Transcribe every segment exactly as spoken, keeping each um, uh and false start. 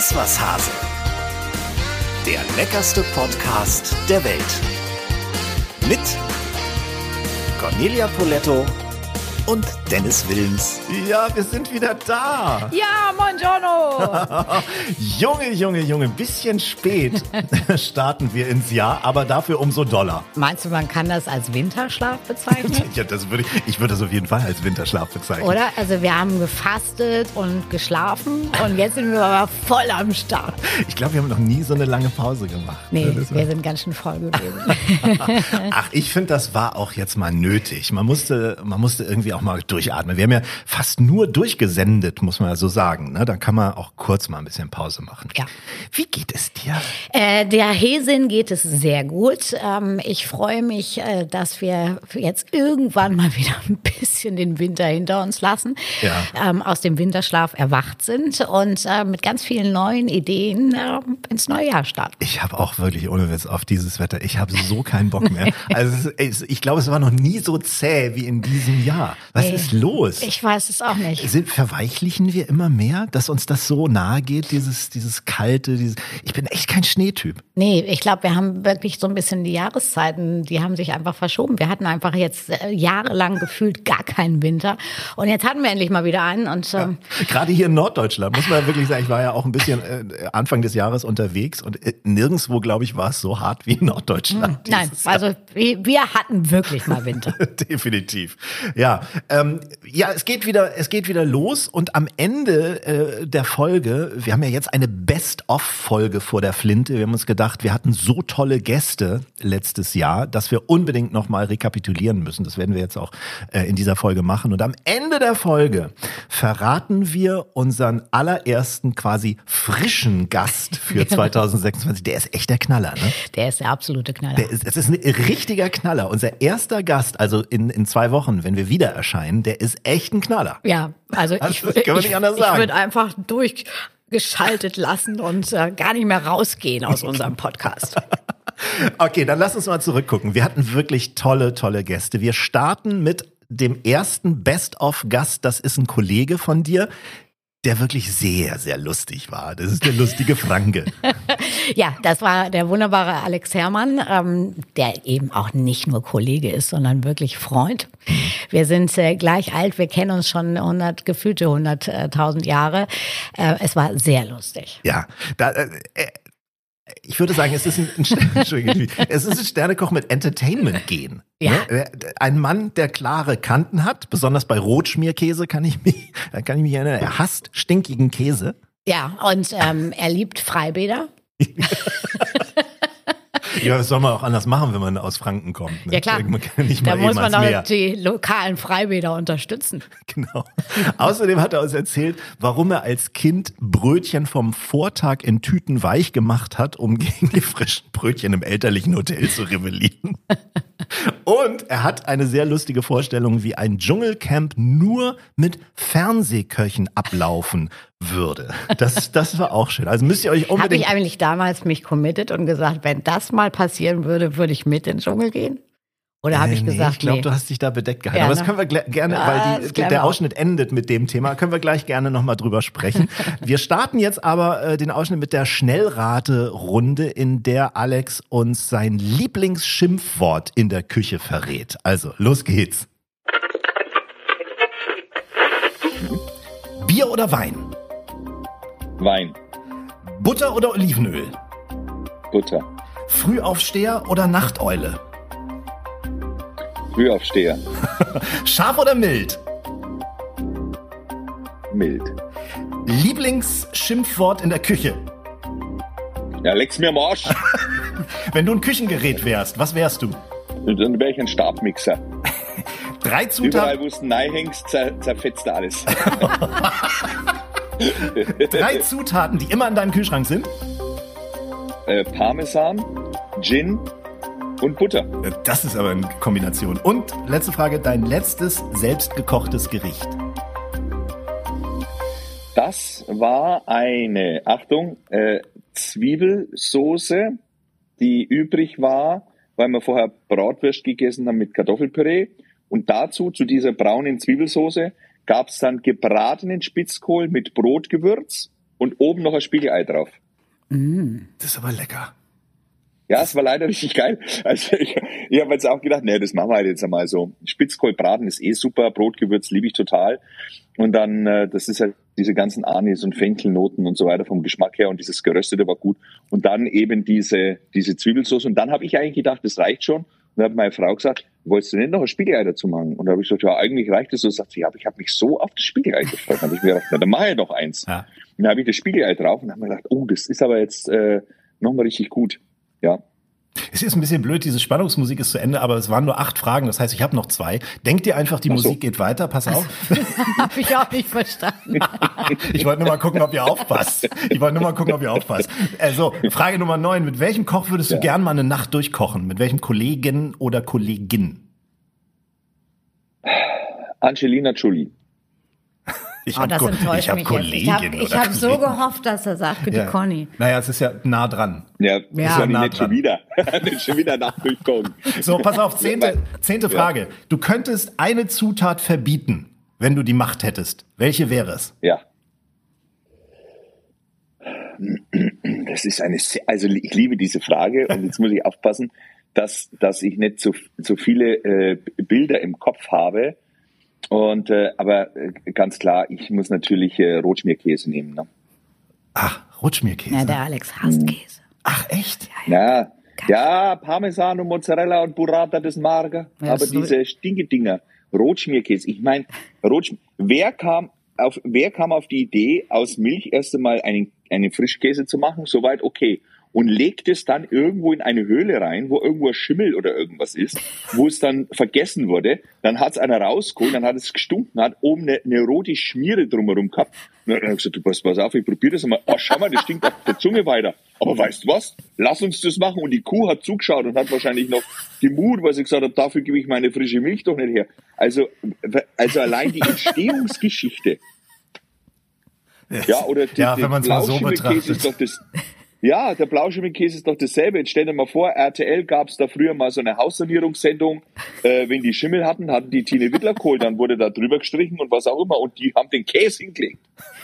Iss was, Hase. Der leckerste Podcast der Welt. Mit Cornelia Poletto und Dennis Wilms. Ja, wir sind wieder da. Ja, buongiorno. Junge, Junge, Junge, ein bisschen spät starten wir ins Jahr, aber dafür umso doller. Meinst du, man kann das als Winterschlaf bezeichnen? Ja, das würde ich, ich würde das auf jeden Fall als Winterschlaf bezeichnen. Oder? Also wir haben gefastet und geschlafen und jetzt sind wir aber voll am Start. Ich glaube, wir haben noch nie so eine lange Pause gemacht. Nee, das wir sind ganz schön voll gewesen. Ach, ich finde, das war auch jetzt mal nötig. Man musste, man musste irgendwie auch mal durchatmen. Wir haben ja fast nur durchgesendet, muss man ja so sagen. Ne? Da kann man auch kurz mal ein bisschen Pause machen. Ja. Wie geht es dir? Äh, der Häsin geht es sehr gut. Ähm, ich freue mich, äh, dass wir jetzt irgendwann mal wieder ein bisschen den Winter hinter uns lassen, Ja. ähm, aus dem Winterschlaf erwacht sind und äh, mit ganz vielen neuen Ideen äh, ins neue Jahr starten. Ich habe auch wirklich, ohne Witz, auf dieses Wetter, ich habe so keinen Bock mehr. Also es, ich glaube, es war noch nie so zäh wie in diesem Jahr. Was Nee. ist los? Ich weiß es auch nicht. Sind, verweichlichen wir immer mehr, dass uns das so nahe geht, dieses, dieses kalte, dieses, ich bin echt kein Schneetyp. Nee, ich glaube, wir haben wirklich so ein bisschen die Jahreszeiten, die haben sich einfach verschoben. Wir hatten einfach jetzt äh, jahrelang gefühlt gar keinen Winter und jetzt hatten wir endlich mal wieder einen. Und ähm, Ja, gerade hier in Norddeutschland, muss man ja wirklich sagen, ich war ja auch ein bisschen äh, Anfang des Jahres unterwegs und äh, nirgendwo, glaube ich, war es so hart wie in Norddeutschland. nein, dieses Jahr. also wir, wir hatten wirklich mal Winter. Definitiv. Ja, ähm, ja, es geht wieder, es geht wieder los und am Ende äh, der Folge, wir haben ja jetzt eine Best-of-Folge vor der Flinte. Wir haben uns gedacht, wir hatten so tolle Gäste letztes Jahr, dass wir unbedingt nochmal rekapitulieren müssen. Das werden wir jetzt auch äh, in dieser Folge machen. Und am Ende der Folge verraten wir unseren allerersten quasi frischen Gast für zwanzig sechsundzwanzig. Der ist echt der Knaller, ne? Der ist der absolute Knaller. Der ist, es ist ein richtiger Knaller. Unser erster Gast, also in, in zwei Wochen, wenn wir wieder erscheinen, der ist echt ein Knaller. ja, also Das ich, kann man ich, nicht anders ich sagen. würde einfach durchgeschaltet lassen und äh, gar nicht mehr rausgehen aus unserem Podcast. Okay, dann lass uns mal zurückgucken. Wir hatten wirklich tolle, tolle Gäste. Wir starten mit dem ersten Best-of-Gast. Das ist ein Kollege von dir, der wirklich sehr, sehr lustig war. Das ist der lustige Franke. Ja, das war der wunderbare Alex Herrmann, ähm, der eben auch nicht nur Kollege ist, sondern wirklich Freund. Wir sind äh, gleich alt, wir kennen uns schon hundert, gefühlte hunderttausend Jahre. Äh, es war sehr lustig. Ja, da, äh, ich würde sagen, es ist ein, ein, Entschuldigung, es ist ein Sternekoch mit Entertainment-Gen. Ja. Ne? Ein Mann, der klare Kanten hat, besonders bei Rotschmierkäse kann ich mich, da kann ich mich erinnern, er hasst stinkigen Käse. Ja, und ähm, er liebt Freibäder. Ja, das soll man auch anders machen, wenn man aus Franken kommt. Ne? Ja klar, Man kann nicht da mal muss eben man ans doch Meer. die lokalen Freibäder unterstützen. Genau. Außerdem hat er uns erzählt, warum er als Kind Brötchen vom Vortag in Tüten weich gemacht hat, um gegen die frischen Brötchen im elterlichen Hotel zu rebellieren. Und er hat eine sehr lustige Vorstellung, wie ein Dschungelcamp nur mit Fernsehköchen ablaufen würde. Das, das war auch schön. Also müsst ihr euch Habe unbedingt... ich eigentlich damals mich committed und gesagt, wenn das mal passieren würde, würde ich mit in den Dschungel gehen? Oder habe Äh, ich nee, gesagt, ich glaube, nee. du hast dich da bedeckt gehalten. Ja, Aber das ne? können wir gl- gerne, Ja, weil das die, klären wir der auch. Ausschnitt endet mit dem Thema, können wir gleich gerne nochmal drüber sprechen. Wir starten jetzt aber äh, den Ausschnitt mit der Schnellrate-Runde, in der Alex uns sein Lieblingsschimpfwort in der Küche verrät. Also, los geht's. Bier oder Wein? Wein, Butter oder Olivenöl? Butter, Frühaufsteher oder Nachteule? Frühaufsteher, Scharf oder mild? mild. Lieblingsschimpfwort in der Küche? Ja, leck's mir am Arsch. Wenn du ein Küchengerät wärst, was wärst du? Dann wäre ich ein Stabmixer. Drei Überall, Zutaten, wo du hängst, zer zerfetzt alles. drei Zutaten, die immer in deinem Kühlschrank sind. äh, Parmesan, Gin und Butter. Das ist aber eine Kombination. Und letzte Frage, dein letztes selbstgekochtes Gericht. Das war eine, Achtung, äh, Zwiebelsoße, die übrig war, weil wir vorher Bratwurst gegessen haben mit Kartoffelpüree. Und dazu, zu dieser braunen Zwiebelsoße, gab es dann gebratenen Spitzkohl mit Brotgewürz und oben noch ein Spiegelei drauf. Das ist aber lecker. Ja, es war leider richtig geil. Also ich, ich habe jetzt auch gedacht, nee, das machen wir halt jetzt einmal so. Spitzkohlbraten ist eh super, Brotgewürz liebe ich total. Und dann, äh, das ist halt diese ganzen Anis und Fenkelnoten und so weiter vom Geschmack her und dieses Geröstete war gut. Und dann eben diese diese Zwiebelsauce. Und dann habe ich eigentlich gedacht, das reicht schon. Und dann hat meine Frau gesagt, wolltest du nicht noch ein Spiegelei dazu machen? Und da habe ich gesagt, ja, eigentlich reicht es so. Sagt sie, ja, aber ich habe mich so auf das Spiegelei gefreut. Dann habe ich mir gedacht, na, dann mache ich noch eins. Ja. Und dann habe ich das Spiegelei drauf und habe mir gedacht, oh, das ist aber jetzt äh, nochmal richtig gut. Ja. Es ist ein bisschen blöd, diese Spannungsmusik ist zu Ende, aber es waren nur acht Fragen, das heißt, ich habe noch zwei. Denkt ihr einfach, die Ach so. Musik geht weiter? Pass auf. Habe ich auch nicht verstanden. Ich wollte nur mal gucken, ob ihr aufpasst. Ich wollte nur mal gucken, ob ihr aufpasst. Also, Frage Nummer neun. Mit welchem Koch würdest du Ja. gern mal eine Nacht durchkochen? Mit welchem Kollegen oder Kollegin? Angelina Jolie. Ich Oh, hab das Ko- enttäuscht ich hab mich jetzt. Kollegin Ich habe ich oder hab so Kollegen. gehofft, dass er sagt, bitte Ja. Conny. Naja, es ist ja nah dran. Ja, Ja. das war Nah nicht schon dran. wieder. nicht schon wieder nachdurchkommen. So, pass auf, zehnte, Ja. zehnte Frage. Du könntest eine Zutat verbieten, wenn du die Macht hättest. Welche wäre es? Ja. Das ist eine, sehr, also ich liebe diese Frage und jetzt muss ich aufpassen, dass, dass ich nicht so, so viele äh, Bilder im Kopf habe. Und, äh, aber äh, ganz klar, ich muss natürlich äh, Rotschmierkäse nehmen. Ne? Ach, Rutschmierkäse. Ja, der Alex hasst Käse. Ach, echt? Ja, ja, Parmesan und Mozzarella und Burrata des Marga. Ja, aber so- diese Stinkedinger, Rotschmierkäse. Ich meine, Rotschm wer kam auf, wer kam auf die Idee, aus Milch erst einmal einen, einen Frischkäse zu machen? Soweit okay. Und legt es dann irgendwo in eine Höhle rein, wo irgendwo ein Schimmel oder irgendwas ist, wo es dann vergessen wurde. Dann hat es einer rausgeholt, dann hat es gestunken, hat oben eine, eine rote Schmiere drumherum gehabt. Und dann hat er gesagt, du pass, pass auf, ich probiere das einmal. Oh, schau mal, das stinkt auf der Zunge weiter. Aber weißt du was? Lass uns das machen. Und die Kuh hat zugeschaut und hat wahrscheinlich noch gemut, weil sie gesagt hat, dafür gebe ich meine frische Milch doch nicht her. Also, also allein die Entstehungsgeschichte. Ja, oder die, Ja, der wenn man's mal so Blauschimmelkäse ist betrachtet. doch das. Ja, der Blauschimmelkäse ist doch dasselbe. Jetzt stell dir mal vor, R T L gab es da früher mal so eine Haussanierungssendung. Äh, wenn die Schimmel hatten, hatten die Tine Wittler geholt, dann wurde da drüber gestrichen und was auch immer. Und die haben den Käse hingelegt.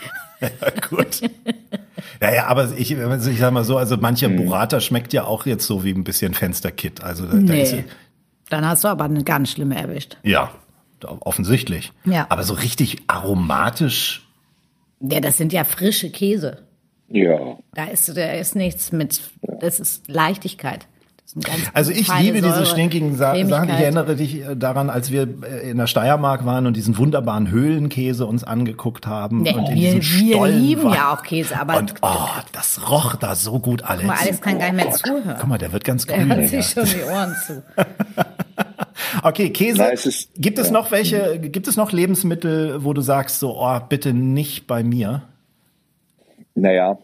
Gut. Ja, ja, aber ich, also ich sag mal so, also mancher Burrata schmeckt ja auch jetzt so wie ein bisschen Fensterkit. Also da, da ist, Nee. Dann hast du aber eine ganz schlimme erwischt. ja, offensichtlich. Ja. Aber so richtig aromatisch. Ja, das sind ja frische Käse. Ja. Da ist, da ist nichts mit, das ist Leichtigkeit. Das ist ein ganz Also ich feine liebe diese Säure, stinkigen Sa Sachen. Ich Cremigkeit. erinnere dich äh, daran, als wir äh, in der Steiermark waren und diesen wunderbaren Höhlenkäse uns angeguckt haben. Nee, und in wir, diesem wir Stollen lieben waren. ja auch Käse, aber Und oh, das roch da so gut, Alex. guck mal, Alex kann gar nicht mehr zuhören. Guck mal, der wird ganz Er grün. hat ja. sich schon die Ohren zu. Okay, Käse. Na, es ist- gibt es ja. noch welche, gibt es noch Lebensmittel, wo du sagst, so, oh, bitte nicht bei mir? Naja,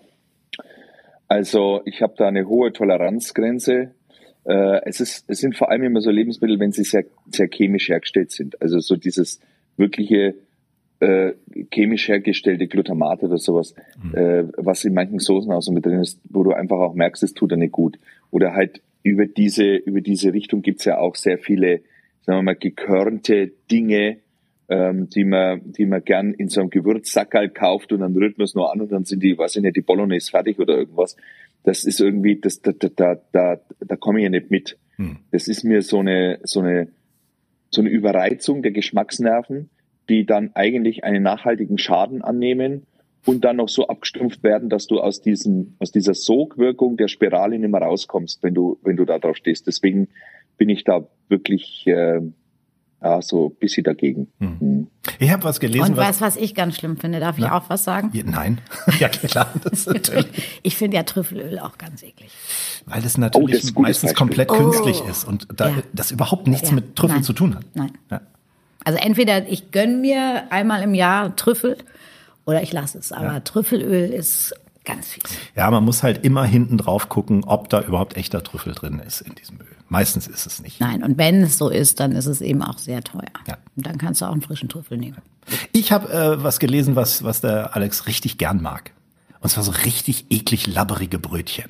also ich habe da eine hohe Toleranzgrenze. Äh, es, ist, es sind vor allem immer so Lebensmittel, wenn sie sehr, sehr chemisch hergestellt sind. Also so dieses wirkliche äh, chemisch hergestellte Glutamat oder sowas, Mhm. äh, was in manchen Soßen auch so mit drin ist, wo du einfach auch merkst, es tut dir nicht gut. Oder halt über diese, über diese Richtung gibt's ja auch sehr viele, sagen wir mal, gekörnte Dinge, ähm, die man, die man gern in so einem Gewürzsackerl kauft und dann rührt man es nur an und dann sind die, weiß ich nicht, die Bolognese fertig oder irgendwas. Das ist irgendwie, das, da, da, da, da, da komme ich ja nicht mit. Hm. Das ist mir so eine, so eine, so eine Überreizung der Geschmacksnerven, die dann eigentlich einen nachhaltigen Schaden annehmen und dann noch so abgestumpft werden, dass du aus diesem, aus dieser Sogwirkung der Spirale nicht mehr rauskommst, wenn du, wenn du da drauf stehst. Deswegen bin ich da wirklich, äh, ja, so ein bisschen dagegen. Mhm. Ich habe was gelesen. Und was, weißt du, was ich ganz schlimm finde? Darf ich auch was sagen? Ja, nein. Ja, klar. Das ist natürlich, Ich finde ja Trüffelöl auch ganz eklig. weil das natürlich Oh, das ist ein gutes meistens Beispiel. komplett Oh. künstlich ist und da, Ja. das überhaupt nichts Ja. mit Trüffel Nein. zu tun hat. Nein. Ja. Also entweder ich gönn mir einmal im Jahr Trüffel oder ich lasse es. Aber Trüffelöl ist ganz fies. Ja, man muss halt immer hinten drauf gucken, ob da überhaupt echter Trüffel drin ist in diesem Öl. Meistens ist es nicht. Nein, und wenn es so ist, dann ist es eben auch sehr teuer. Ja. Und dann kannst du auch einen frischen Trüffel nehmen. Ich habe äh, was gelesen, was, was der Alex richtig gern mag. Und zwar so richtig eklig labberige Brötchen.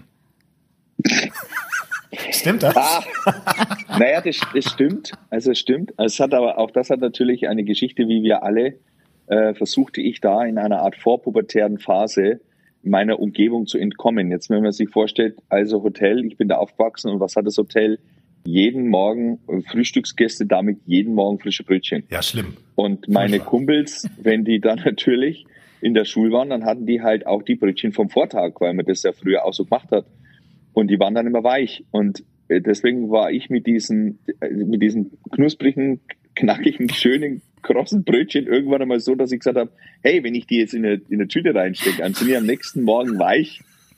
Stimmt das? Ah, naja, das, das stimmt. Also es stimmt. Es hat aber auch das hat natürlich eine Geschichte, wie wir alle, äh, versuchte ich da in einer Art vorpubertären Phase meiner Umgebung zu entkommen. Jetzt, wenn man sich vorstellt, also Hotel, ich bin da aufgewachsen und was hat das Hotel? Jeden Morgen Frühstücksgäste, damit jeden Morgen frische Brötchen. Ja, schlimm. Und meine Kumpels, wenn die dann natürlich in der Schule waren, dann hatten die halt auch die Brötchen vom Vortag, weil man das ja früher auch so gemacht hat. Und die waren dann immer weich. Und deswegen war ich mit diesen, mit diesen knusprigen, knackigen, schönen, krossen Brötchen irgendwann einmal so, dass ich gesagt habe, hey, wenn ich die jetzt in eine, in eine Tüte reinstecke, dann sind die am nächsten Morgen weich.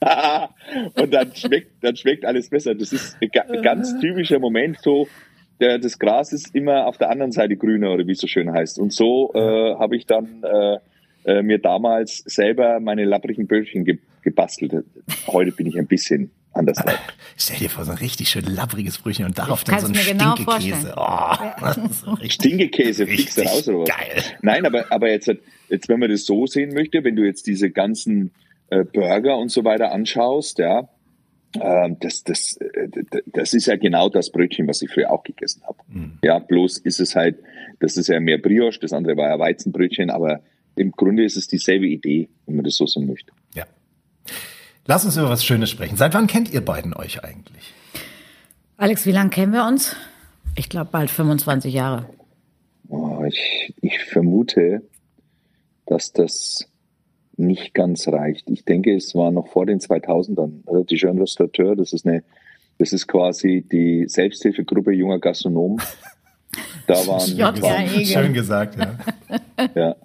Und dann schmeckt, dann schmeckt alles besser. Das ist ein ganz typischer Moment, so, der, das Gras ist immer auf der anderen Seite grüner, oder wie es so schön heißt. Und so äh, habe ich dann äh, äh, mir damals selber meine lapprigen Brötchen ge- gebastelt. Heute bin ich ein bisschen anders drauf. Stell dir vor, so ein richtig schön lappriges Brötchen und darauf Ich dann so ein kann's mir genau Stinkekäse. Oh, so richtig, Stinkekäse fliegst du richtig raus, oder was? geil. Nein, aber, aber jetzt, jetzt, wenn man das so sehen möchte, wenn du jetzt diese ganzen äh, Burger und so weiter anschaust, ja, äh, das, das, äh, das ist ja genau das Brötchen, was ich früher auch gegessen habe. Mhm. Ja, bloß ist es halt, das ist ja mehr Brioche, das andere war ja Weizenbrötchen, aber im Grunde ist es dieselbe Idee, wenn man das so sehen möchte. Ja. Lass uns über was Schönes sprechen. Seit wann kennt ihr beiden euch eigentlich? Alex, wie lange kennen wir uns? Ich glaube bald fünfundzwanzig Jahre. Oh, ich, ich vermute, dass das nicht ganz reicht. Ich denke, es war noch vor den zweitausendern. Also die Jeune Restaurateur, das ist eine, das ist quasi die Selbsthilfegruppe junger Gastronomen. Da waren, waren schön gesagt, ja. ja,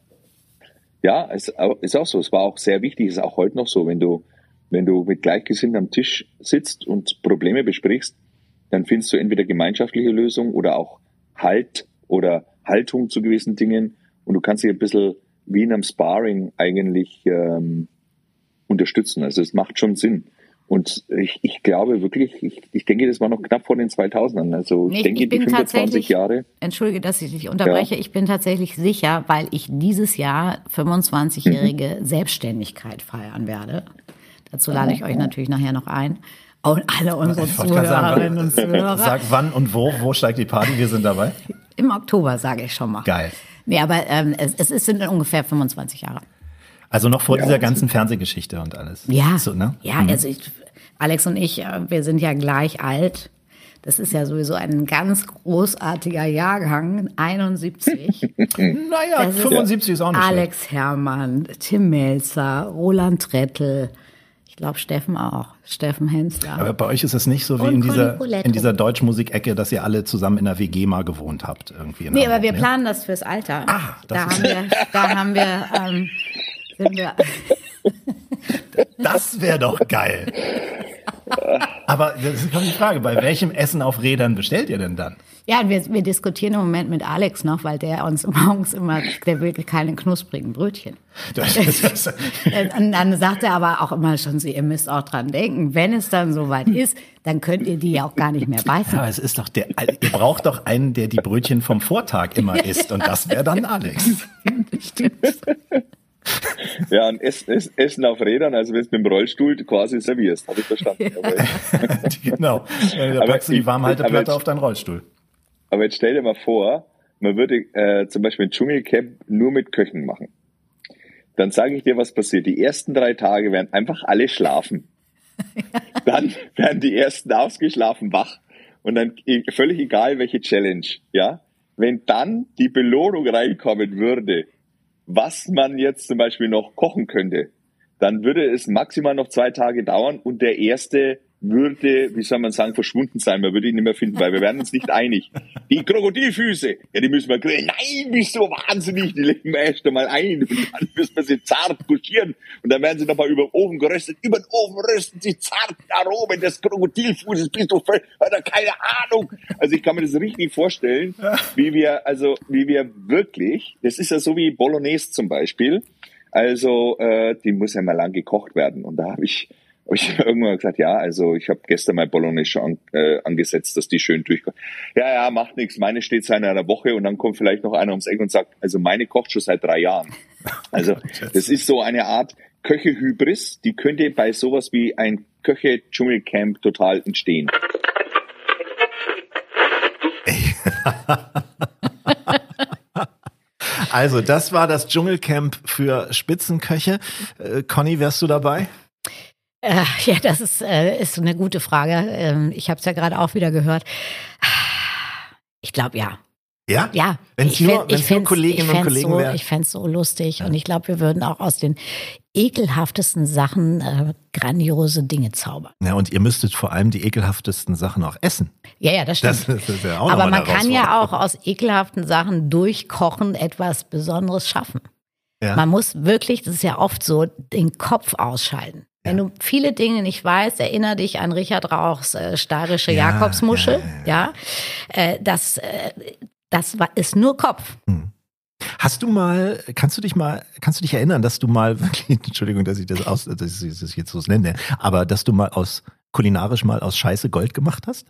ja, es ist auch so. Es war auch sehr wichtig. Es ist auch heute noch so, wenn du, wenn du mit Gleichgesinnten am Tisch sitzt und Probleme besprichst, dann findest du entweder gemeinschaftliche Lösungen oder auch Halt oder Haltung zu gewissen Dingen. Und du kannst dich ein bisschen wie in einem Sparring eigentlich ähm, unterstützen. Also es macht schon Sinn. Und ich, ich glaube wirklich, ich, ich denke, das war noch knapp vor den zweitausendern. Also ich Nee, denke, ich bin die fünfundzwanzig Jahre. Entschuldige, dass ich dich unterbreche. Ja. Ich bin tatsächlich sicher, weil ich dieses Jahr fünfundzwanzigjährige Mhm. Selbstständigkeit feiern werde. Dazu lade ich euch natürlich nachher noch ein. Und alle unsere Ich wollte gerade sagen, Zuhörerinnen und Zuhörer. Sag wann und wo, wo steigt die Party? Wir sind dabei. Im Oktober, sage ich schon mal. Geil. Nee, aber ähm, es, es sind ungefähr fünfundzwanzig Jahre. Also noch vor Ja, dieser ganzen Fernsehgeschichte und alles. Ja, So, ne? ja, also ich, Alex und ich, äh, wir sind ja gleich alt. Das ist ja sowieso ein ganz großartiger Jahrgang, einundsiebzig. Naja, Das ist fünfundsiebzig ist auch nicht schlecht. Alex Herrmann, Tim Melzer, Roland Trettel, ich glaube Steffen auch, Steffen Hensler. Aber bei euch ist es nicht so wie Und in dieser, Conny Poletto. in dieser Deutschmusik-Ecke, dass ihr alle zusammen in einer W G mal gewohnt habt. Irgendwie in Nee, aber Hamburg, wir ne? planen das fürs Alter. Ah, das da ist- haben wir, da haben wir, ähm, sind wir, Das wäre doch geil. Aber das ist doch die Frage, bei welchem Essen auf Rädern bestellt ihr denn dann? ja, wir, wir diskutieren im Moment mit Alex noch, weil der uns morgens immer, der will keine knusprigen Brötchen. Das ist, Und dann sagt er aber auch immer schon so, ihr müsst auch dran denken, wenn es dann soweit ist, dann könnt ihr die ja auch gar nicht mehr beißen. aber es ist doch der, ihr braucht doch einen, der die Brötchen vom Vortag immer isst. Und das wäre dann Alex. Ja, und Essen, Essen, Essen auf Rädern, also wenn du mit dem Rollstuhl quasi servierst, habe ich verstanden. Aber, Genau. Da Aber packst du die ich- Warmhalteplatte aber jetzt- auf deinen Rollstuhl. aber jetzt stell dir mal vor, man würde äh, zum Beispiel ein Dschungelcamp nur mit Köchen machen. Dann sage ich dir, was passiert. Die ersten drei Tage werden einfach alle schlafen. Dann werden die ersten ausgeschlafen wach. Und dann e- völlig egal, welche Challenge. Ja, wenn dann die Belohnung reinkommen würde, was man jetzt zum Beispiel noch kochen könnte, dann würde es maximal noch zwei Tage dauern und der erste würde, wie soll man sagen, verschwunden sein. Man würde ihn nicht mehr finden, weil wir werden uns nicht einig. Die Krokodilfüße, ja, die müssen wir grillen. Nein, bist du wahnsinnig, die legen wir erst einmal ein und dann müssen wir sie zart couchieren und dann werden sie nochmal über den Ofen geröstet. Über den Ofen rösten sie zart Aromen des Krokodilfußes. Bist du völlig, hat er keine Ahnung. Also ich kann mir das richtig vorstellen, wie wir, also wie wir wirklich, das ist ja so wie Bolognese zum Beispiel. Also äh, die muss ja mal lang gekocht werden und da habe ich habe ich irgendwann gesagt, ja, also ich habe gestern mal Bolognese schon an, äh, angesetzt, dass die schön durchkommt. Ja, ja, macht nichts. Meine steht seit einer Woche und dann kommt vielleicht noch einer ums Eck und sagt, also meine kocht schon seit drei Jahren. Also das ist so eine Art Köche-Hybris, die könnte bei sowas wie ein Köche-Dschungelcamp total entstehen. Also, das war das Dschungelcamp für Spitzenköche. Äh, Conny, wärst du dabei? Äh, ja, das ist, äh, ist eine gute Frage. Ähm, ich habe es ja gerade auch wieder gehört. Ich glaube, ja. Ja? Ja. Wenn es nur, wenn's nur Kolleginnen und Kollegen so, wären. Ich fände es so lustig ja. und ich glaube, wir würden auch aus den ekelhaftesten Sachen äh, grandiose Dinge zaubern. Ja, und ihr müsstet vor allem die ekelhaftesten Sachen auch essen. Ja, ja, das stimmt. Das, das ist ja auch Aber noch man kann ja auch aus ekelhaften Sachen durch Kochen etwas Besonderes schaffen. Ja. Man muss wirklich, das ist ja oft so, den Kopf ausschalten. Wenn ja. du viele Dinge nicht weißt, erinnere dich an Richard Rauchs äh, steirische ja, Jakobsmuschel. Ja, ja, ja. ja. Äh, das, äh, das war, ist nur Kopf. Hm. Hast du mal, kannst du dich mal, kannst du dich erinnern, dass du mal, wirklich, Entschuldigung, dass ich das aus, dass ich das jetzt so nenne, aber dass du mal aus, kulinarisch mal aus Scheiße Gold gemacht hast?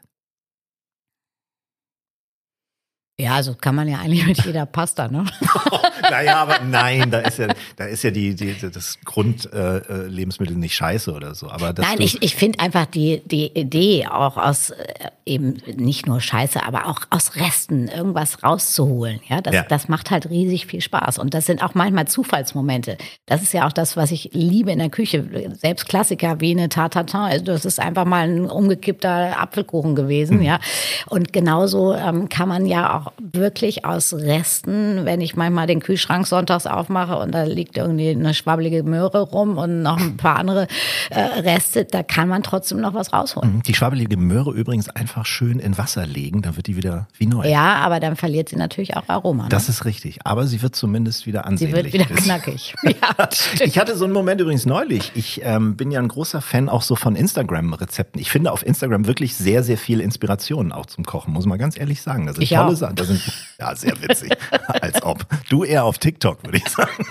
Ja, also kann man ja eigentlich mit jeder Pasta, ne? Naja, aber nein, da ist ja, da ist ja die, die, das Grundlebensmittel äh, nicht Scheiße oder so. Aber nein, ich, ich finde einfach die, die Idee auch aus äh, eben nicht nur Scheiße, aber auch aus Resten irgendwas rauszuholen. Ja, das, ja. das macht halt riesig viel Spaß. Und das sind auch manchmal Zufallsmomente. Das ist ja auch das, was ich liebe in der Küche. Selbst Klassiker wie eine Tarte Tatin, das ist einfach mal ein umgekippter Apfelkuchen gewesen. Mhm. Ja, und genauso ähm, kann man ja auch wirklich aus Resten, wenn ich manchmal den Kühlschrank sonntags aufmache und da liegt irgendwie eine schwabbelige Möhre rum und noch ein paar andere äh, Reste, da kann man trotzdem noch was rausholen. Die schwabbelige Möhre übrigens einfach schön in Wasser legen, dann wird die wieder wie neu. Ja, aber dann verliert sie natürlich auch Aroma. Ne? Das ist richtig, aber sie wird zumindest wieder ansehnlich. Sie wird wieder knackig. Ja, ich hatte so einen Moment übrigens neulich. Ich ähm, bin ja ein großer Fan auch so von Instagram-Rezepten. Ich finde auf Instagram wirklich sehr, sehr viel Inspiration auch zum Kochen, muss man ganz ehrlich sagen. Das sind ich tolle auch. Sachen. Das sind, ja, sehr witzig. Als ob. Du eher auf TikTok, würde ich sagen.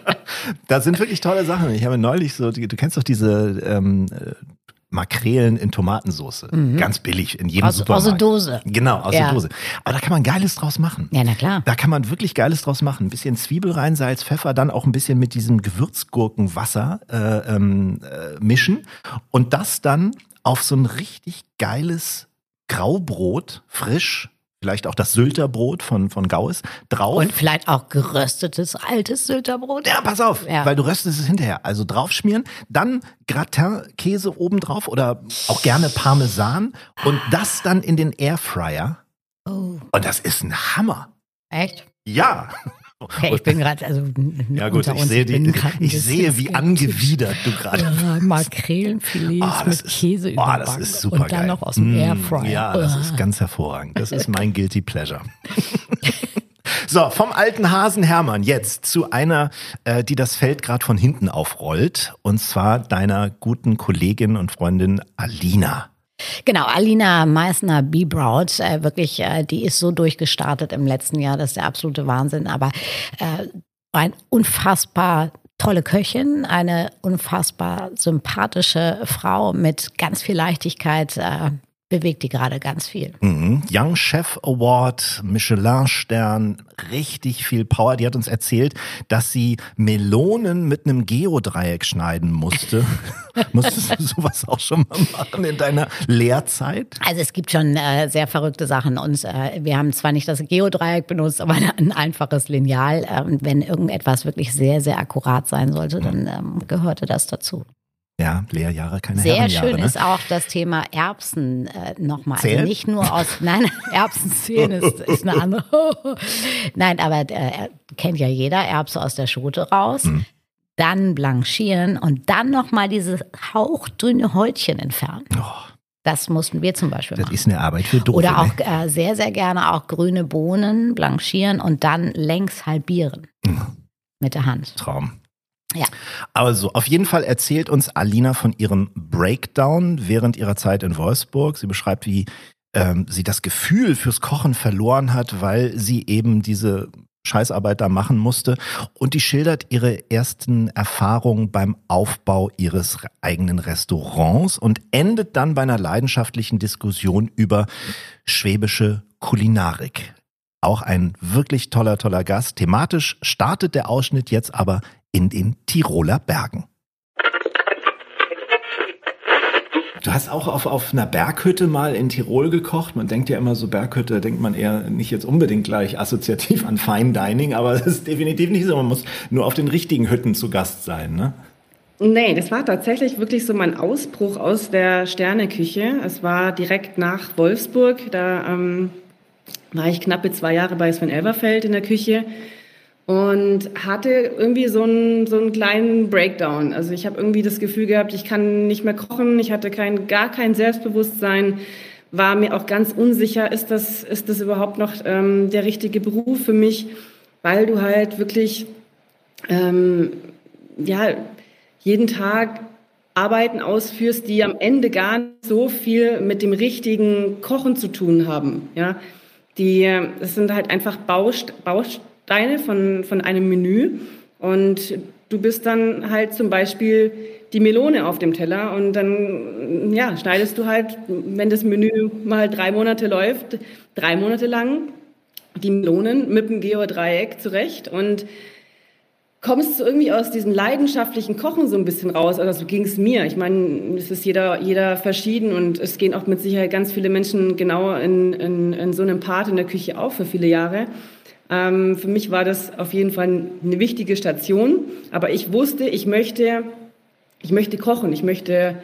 Da sind wirklich tolle Sachen. Ich habe neulich so, du kennst doch diese ähm, Makrelen in Tomatensauce. Mhm. Ganz billig in jedem aus, Supermarkt. Aus der Dose. Genau, aus ja. der Dose. Aber da kann man Geiles draus machen. Ja, na klar. Da kann man wirklich Geiles draus machen. Ein bisschen Zwiebel rein, Salz, Pfeffer, dann auch ein bisschen mit diesem Gewürzgurkenwasser äh, ähm, äh, mischen und das dann auf so ein richtig geiles Graubrot, frisch, vielleicht auch das Sylterbrot von, von Gaues drauf. Und vielleicht auch geröstetes, altes Sylterbrot. Ja, pass auf, ja. weil du röstest es hinterher. Also draufschmieren, dann Gratin-Käse obendrauf oder auch gerne Parmesan und das dann in den Airfryer. Oh. Und das ist ein Hammer. Echt? Ja. Okay, ich bin gerade, also ja gut, ich sehe, die, ich sehe wie angewidert du gerade ja, Makrelenfilets oh, mit ist, Käse oh, überbacken das ist super und dann geil. noch aus dem mm, Airfryer. Ja, das oh. ist ganz hervorragend. Das ist mein Guilty Pleasure. So, vom alten Hasen Hermann jetzt zu einer, äh, die das Feld gerade von hinten aufrollt, und zwar deiner guten Kollegin und Freundin Alina. Genau, Alina Meissner-Biebraut, äh, wirklich, äh, die ist so durchgestartet im letzten Jahr, das ist der absolute Wahnsinn, aber äh, ein unfassbar tolle Köchin, eine unfassbar sympathische Frau mit ganz viel Leichtigkeit, äh, bewegt die gerade ganz viel. Mhm. Young Chef Award, Michelin-Stern, richtig viel Power. Die hat uns erzählt, dass sie Melonen mit einem Geodreieck schneiden musste. Musstest du sowas auch schon mal machen in deiner Lehrzeit? Also es gibt schon äh, sehr verrückte Sachen und äh, wir haben zwar nicht das Geodreieck benutzt, aber ein einfaches Lineal. Ähm, wenn irgendetwas wirklich sehr, sehr akkurat sein sollte, dann ähm, gehörte das dazu. Ja, Lehrjahre, keine Sehr Herrenjahre. schön ne? ist auch das Thema Erbsen äh, nochmal. Zählen? Also nicht nur aus, nein, Erbsen zählen ist, ist eine andere. Nein, aber äh, kennt ja jeder, Erbse aus der Schote raus, mhm. dann blanchieren und dann nochmal dieses hauchdünne Häutchen entfernen. Oh. Das mussten wir zum Beispiel das machen. Das ist eine Arbeit für Doofe. Oder auch ne? äh, sehr, sehr gerne auch grüne Bohnen blanchieren und dann längs halbieren mhm. mit der Hand. Traum. Ja. Also, auf jeden Fall erzählt uns Alina von ihrem Breakdown während ihrer Zeit in Wolfsburg. Sie beschreibt, wie ähm, sie das Gefühl fürs Kochen verloren hat, weil sie eben diese Scheißarbeit da machen musste. Und die schildert ihre ersten Erfahrungen beim Aufbau ihres eigenen Restaurants und endet dann bei einer leidenschaftlichen Diskussion über schwäbische Kulinarik. Auch ein wirklich toller, toller Gast. Thematisch startet der Ausschnitt jetzt aber in den Tiroler Bergen. Du Du hast auch auf, auf einer Berghütte mal in Tirol gekocht. Man denkt ja immer so, Berghütte, denkt man eher nicht jetzt unbedingt gleich assoziativ an Fine Dining, aber es ist definitiv nicht so. Man muss nur auf den richtigen Hütten zu Gast sein, ne? Nee, das war tatsächlich wirklich so mein Ausbruch aus der Sterneküche. Es war direkt nach Wolfsburg. Da ähm, war ich knappe zwei Jahre bei Sven Elverfeld in der Küche und hatte irgendwie so einen, so einen kleinen Breakdown. Also ich habe irgendwie das Gefühl gehabt, ich kann nicht mehr kochen. Ich hatte kein, gar kein Selbstbewusstsein, war mir auch ganz unsicher, ist das, ist das überhaupt noch ähm, der richtige Beruf für mich? Weil du halt wirklich, ähm, ja... jeden Tag Arbeiten ausführst, die am Ende gar nicht so viel mit dem richtigen Kochen zu tun haben. Ja, die, das sind halt einfach Bausteine von, von einem Menü und du bist dann halt zum Beispiel die Melone auf dem Teller und dann ja, schneidest du halt, wenn das Menü mal drei Monate läuft, drei Monate lang die Melonen mit dem Geodreieck zurecht und kommst du irgendwie aus diesem leidenschaftlichen Kochen so ein bisschen raus, oder so ging es mir. Ich meine, es ist jeder, jeder verschieden und es gehen auch mit Sicherheit ganz viele Menschen genau in, in, in so einem Part in der Küche auf für viele Jahre. Ähm, für mich war das auf jeden Fall eine wichtige Station, aber ich wusste, ich möchte, ich möchte kochen, ich möchte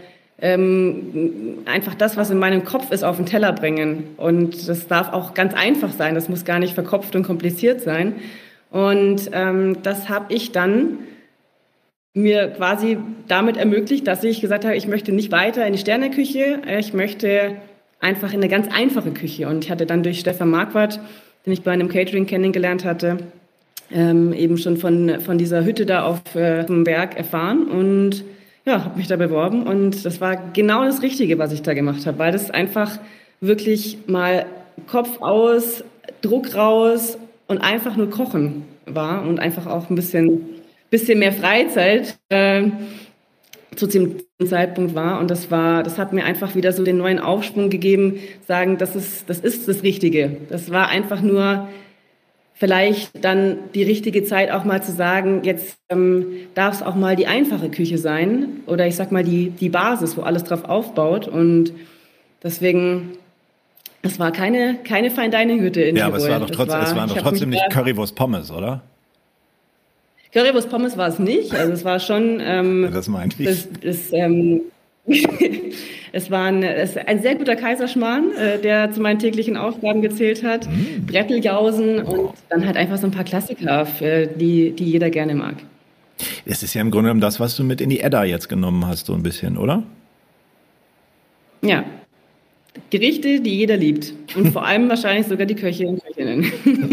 ähm, einfach das, was in meinem Kopf ist, auf den Teller bringen. Und das darf auch ganz einfach sein, das muss gar nicht verkopft und kompliziert sein. Und ähm, das habe ich dann mir quasi damit ermöglicht, dass ich gesagt habe, ich möchte nicht weiter in die Sterneküche, ich möchte einfach in eine ganz einfache Küche. Und ich hatte dann durch Stefan Marquardt, den ich bei einem Catering kennengelernt hatte, ähm, eben schon von, von dieser Hütte da auf äh, dem Berg erfahren und ja, habe mich da beworben. Und das war genau das Richtige, was ich da gemacht habe, weil das einfach wirklich mal Kopf aus, Druck raus und einfach nur kochen war und einfach auch ein bisschen, bisschen mehr Freizeit äh, zu dem Zeitpunkt war. Und das war, das hat mir einfach wieder so den neuen Aufschwung gegeben, sagen, das ist, das ist das Richtige. Das war einfach nur vielleicht dann die richtige Zeit auch mal zu sagen, jetzt ähm, darf es auch mal die einfache Küche sein oder ich sag mal die, die Basis, wo alles drauf aufbaut. Und deswegen... Es war keine, keine Fine-Dining-Hütte in Tirol. Ja, aber es war doch, trotz, war, es war doch trotzdem nicht Currywurst Pommes, oder? Currywurst Pommes war es nicht. Also es war schon... Ähm, ja, das meinte ich. Das, das, ähm, es war ein, es ein sehr guter Kaiserschmarrn, äh, der zu meinen täglichen Aufgaben gezählt hat. Mm. Bretteljausen und dann halt einfach so ein paar Klassiker, für die, die jeder gerne mag. Es ist ja im Grunde genommen das, was du mit in die Edda jetzt genommen hast, so ein bisschen, oder? Ja. Gerichte, die jeder liebt. Und vor allem wahrscheinlich sogar die Köche und Köchinnen.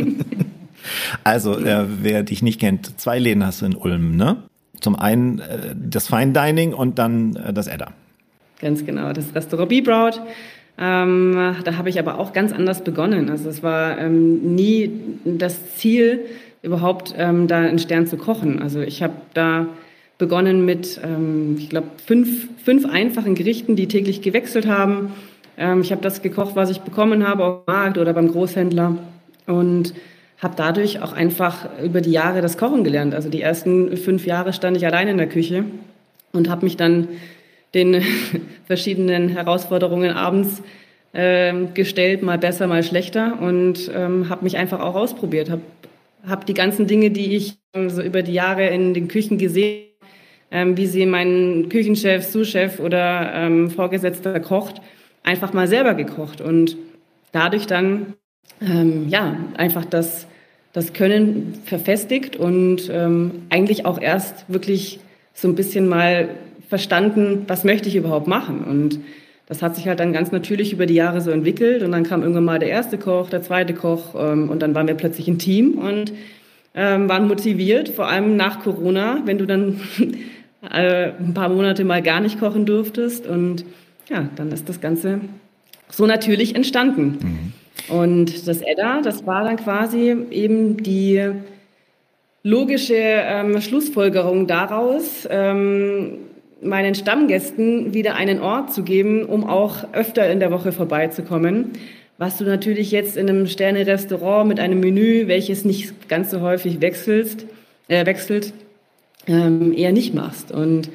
Also, äh, wer dich nicht kennt, zwei Läden hast du in Ulm, ne? Zum einen äh, das Fine Dining und dann äh, das Edda. Ganz genau, das Restaurant Be-Braut. Ähm, da habe ich aber auch ganz anders begonnen. Also es war ähm, nie das Ziel, überhaupt ähm, da einen Stern zu kochen. Also ich habe da begonnen mit, ähm, ich glaube, fünf, fünf einfachen Gerichten, die täglich gewechselt haben. Ähm, ich habe das gekocht, was ich bekommen habe, auf dem Markt oder beim Großhändler und habe dadurch auch einfach über die Jahre das Kochen gelernt. Also die ersten fünf Jahre stand ich allein in der Küche und habe mich dann den verschiedenen Herausforderungen abends äh, gestellt, mal besser, mal schlechter und ähm, habe mich einfach auch ausprobiert. Habe hab die ganzen Dinge, die ich ähm, so über die Jahre in den Küchen gesehen habe, ähm, wie sie mein Küchenchef, Sous-Chef oder ähm, Vorgesetzter kocht, einfach mal selber gekocht und dadurch dann ähm, ja einfach das, das Können verfestigt und ähm, eigentlich auch erst wirklich so ein bisschen mal verstanden, was möchte ich überhaupt machen. Und das hat sich halt dann ganz natürlich über die Jahre so entwickelt und dann kam irgendwann mal der erste Koch, der zweite Koch ähm, und dann waren wir plötzlich ein Team und ähm, waren motiviert, vor allem nach Corona, wenn du dann äh, ein paar Monate mal gar nicht kochen durftest und ja, dann ist das Ganze so natürlich entstanden. Mhm. Und das Edda, das war dann quasi eben die logische ähm, Schlussfolgerung daraus, ähm, meinen Stammgästen wieder einen Ort zu geben, um auch öfter in der Woche vorbeizukommen, was du natürlich jetzt in einem Sterne-Restaurant mit einem Menü, welches nicht ganz so häufig wechselst, äh, wechselt, ähm, eher nicht machst. Und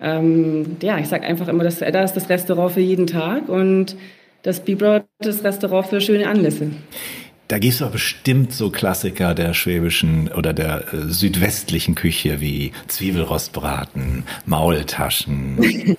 ähm, ja, ich sage einfach immer, das, da ist das Restaurant für jeden Tag und das Bibrot das Restaurant für schöne Anlässe. Da gibt es doch bestimmt so Klassiker der schwäbischen oder der äh, südwestlichen Küche wie Zwiebelrostbraten, Maultaschen.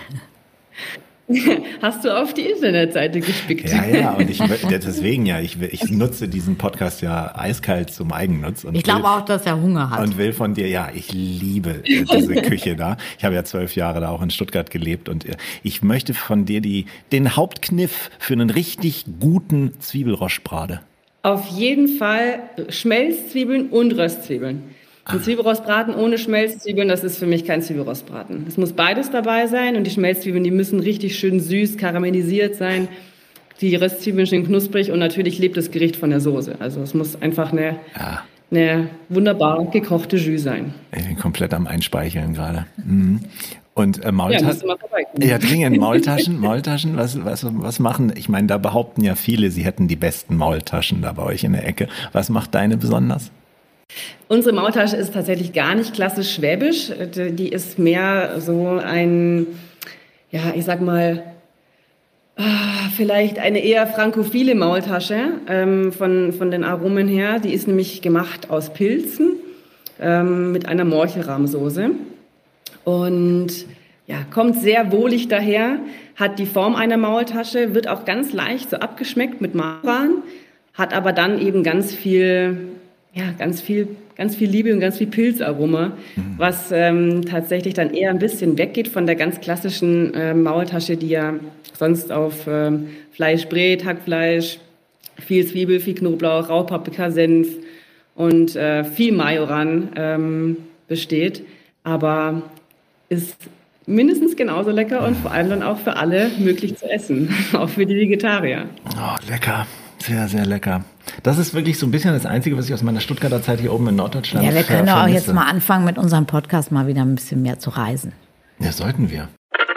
Hast du auf die Internetseite gespickt? Ja, ja, und ich deswegen ja, ich, ich nutze diesen Podcast ja eiskalt zum Eigennutz. Und ich glaube auch, dass er Hunger hat. Und will von dir, ja, ich liebe äh, diese Küche da. Ich habe ja zwölf Jahre da auch in Stuttgart gelebt und äh, ich möchte von dir die, den Hauptkniff für einen richtig guten Zwiebelrostbrate. Auf jeden Fall Schmelzzwiebeln und Röstzwiebeln. Ein Zwiebelrostbraten ohne Schmelzzwiebeln, das ist für mich kein Zwiebelrostbraten. Es muss beides dabei sein und die Schmelzzwiebeln, die müssen richtig schön süß, karamellisiert sein. Die Röstzwiebeln schön knusprig und natürlich lebt das Gericht von der Soße. Also es muss einfach eine, ja. eine wunderbar gekochte Jus sein. Ich bin komplett am Einspeicheln gerade. Mhm. Und äh, Maultaschen. Ja, ja, dringend. Maultaschen, Maultaschen, was, was, was machen? Ich meine, da behaupten ja viele, sie hätten die besten Maultaschen da bei euch in der Ecke. Was macht deine besonders? Unsere Maultasche ist tatsächlich gar nicht klassisch schwäbisch. Die ist mehr so ein, ja, ich sag mal, vielleicht eine eher frankophile Maultasche ähm, von, von den Aromen her. Die ist nämlich gemacht aus Pilzen ähm, mit einer Morchelrahmsoße. Und ja, kommt sehr wohlig daher, hat die Form einer Maultasche, wird auch ganz leicht so abgeschmeckt mit Majoran, hat aber dann eben ganz viel... Ja, ganz viel, ganz viel Liebe und ganz viel Pilzaroma, mhm. was ähm, tatsächlich dann eher ein bisschen weggeht von der ganz klassischen äh, Maultasche, die ja sonst auf ähm, Fleisch brät, Hackfleisch, viel Zwiebel, viel Knoblauch, Raupaprika, Senf und äh, viel Majoran ähm, besteht. Aber ist mindestens genauso lecker und vor allem dann auch für alle möglich zu essen, auch für die Vegetarier. Oh, lecker. Sehr, sehr lecker. Das ist wirklich so ein bisschen das Einzige, was ich aus meiner Stuttgarter Zeit hier oben in Norddeutschland Ja, wir können vermisse. auch jetzt mal anfangen, mit unserem Podcast mal wieder ein bisschen mehr zu reisen. Ja, sollten wir.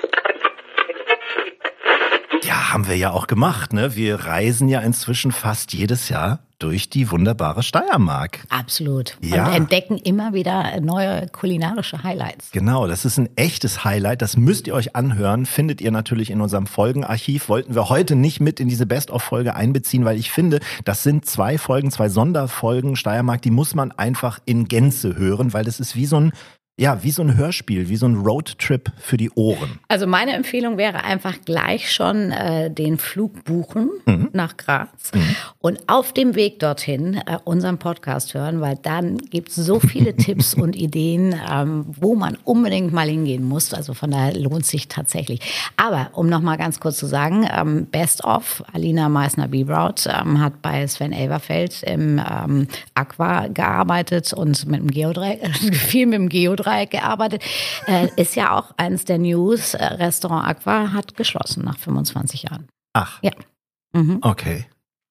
Ja, haben wir ja auch gemacht, ne? Wir reisen ja inzwischen fast jedes Jahr durch die wunderbare Steiermark. Absolut. Ja. Und entdecken immer wieder neue kulinarische Highlights. Genau, das ist ein echtes Highlight. Das müsst ihr euch anhören. Findet ihr natürlich in unserem Folgenarchiv. Wollten wir heute nicht mit in diese Best-of-Folge einbeziehen, weil ich finde, das sind zwei Folgen, zwei Sonderfolgen Steiermark, die muss man einfach in Gänze hören, weil das ist wie so ein Ja, wie so ein Hörspiel, wie so ein Roadtrip für die Ohren. Also meine Empfehlung wäre einfach gleich schon äh, den Flug buchen mhm. nach Graz mhm. und auf dem Weg dorthin äh, unseren Podcast hören, weil dann gibt es so viele Tipps und Ideen, ähm, wo man unbedingt mal hingehen muss. Also von daher lohnt sich tatsächlich. Aber um nochmal ganz kurz zu sagen, ähm, Best of, Alina Meissner-Bibraut ähm, hat bei Sven Elverfeld im ähm, Aqua gearbeitet und mit dem Geodreieck, viel mit dem Geodreieck gearbeitet, äh, ist ja auch eines der News. Äh, Restaurant Aqua hat geschlossen nach fünfundzwanzig Jahren. Ach. Ja. Mhm. Okay.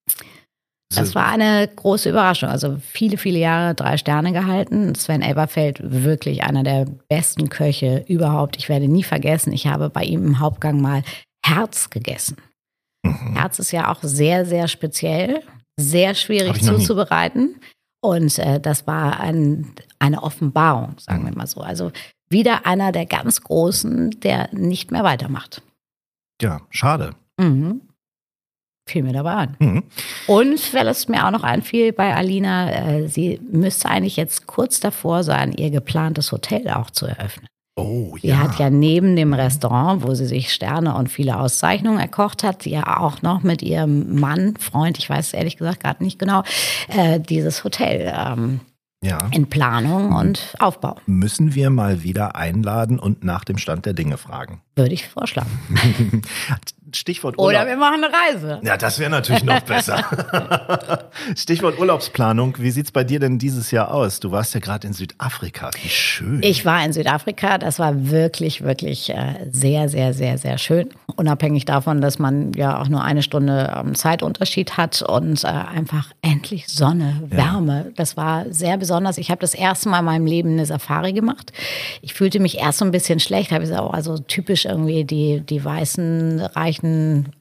Das war eine große Überraschung. Also viele, viele Jahre drei Sterne gehalten. Sven Elverfeld, wirklich einer der besten Köche überhaupt. Ich werde nie vergessen, ich habe bei ihm im Hauptgang mal Herz gegessen. Mhm. Herz ist ja auch sehr, sehr speziell, sehr schwierig zuzubereiten. Und äh, das war ein, eine Offenbarung, sagen wir mal so. Also wieder einer der ganz Großen, der nicht mehr weitermacht. Ja, schade. Mhm. Fiel mir dabei an. Mhm. Und weil es mir auch noch einfiel bei Alina, äh, sie müsste eigentlich jetzt kurz davor sein, ihr geplantes Hotel auch zu eröffnen. Oh, sie ja. hat ja neben dem Restaurant, wo sie sich Sterne und viele Auszeichnungen erkocht hat, ja auch noch mit ihrem Mann, Freund, ich weiß ehrlich gesagt gerade nicht genau, äh, dieses Hotel ähm, ja. in Planung und Aufbau. Müssen wir mal wieder einladen und nach dem Stand der Dinge fragen. Würde ich vorschlagen. Stichwort Urlaub. Oder wir machen eine Reise. Ja, das wäre natürlich noch besser. Stichwort Urlaubsplanung. Wie sieht's bei dir denn dieses Jahr aus? Du warst ja gerade in Südafrika. Wie schön. Ich war in Südafrika. Das war wirklich, wirklich äh, sehr, sehr, sehr, sehr schön. Unabhängig davon, dass man ja auch nur eine Stunde ähm, Zeitunterschied hat und äh, einfach endlich Sonne, Wärme. Ja. Das war sehr besonders. Ich habe das erste Mal in meinem Leben eine Safari gemacht. Ich fühlte mich erst so ein bisschen schlecht. Habe ich gesagt, oh, also typisch irgendwie die, die weißen, reichen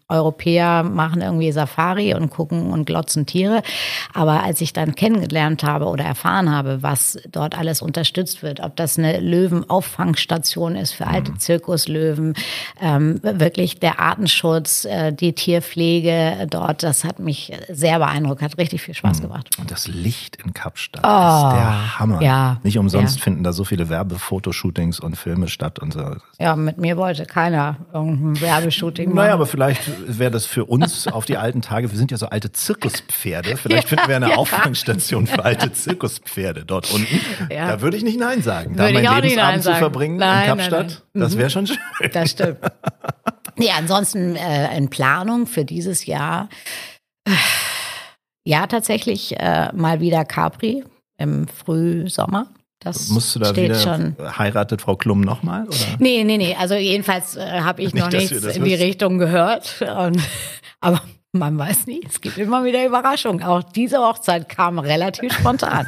Europäer machen irgendwie Safari und gucken und glotzen Tiere. Aber als ich dann kennengelernt habe oder erfahren habe, was dort alles unterstützt wird, ob das eine Löwenauffangstation ist für alte Zirkuslöwen, ähm, wirklich der Artenschutz, äh, die Tierpflege dort, das hat mich sehr beeindruckt, hat richtig viel Spaß gemacht. Und das Licht in Kapstadt Oh, ist der Hammer. ja, Nicht umsonst ja. finden da so viele Werbefotoshootings und Filme statt und so. Ja, mit mir wollte keiner irgendein Werbeshooting machen. Naja, aber vielleicht wäre das für uns auf die alten Tage, wir sind ja so alte Zirkuspferde, vielleicht finden wir eine ja. Auffangstation für alte Zirkuspferde dort unten. Ja. Da würde ich nicht Nein sagen. Da Würde meinen ich auch nicht Nein Lebensabend zu sagen. verbringen Nein, in nein, Kapstadt, nein. das wäre schon schön. Das stimmt. Ja, ansonsten äh, in Planung für dieses Jahr, äh, ja, tatsächlich äh, mal wieder Capri im Frühsommer. Das Musst du da steht wieder, schon. heiratet Frau Klum nochmal? Nee, nee, nee. Also jedenfalls äh, habe ich Nicht, noch dass nichts wir das in die wissen. Richtung gehört. Und, aber man weiß nie, es gibt immer wieder Überraschungen. Auch diese Hochzeit kam relativ spontan.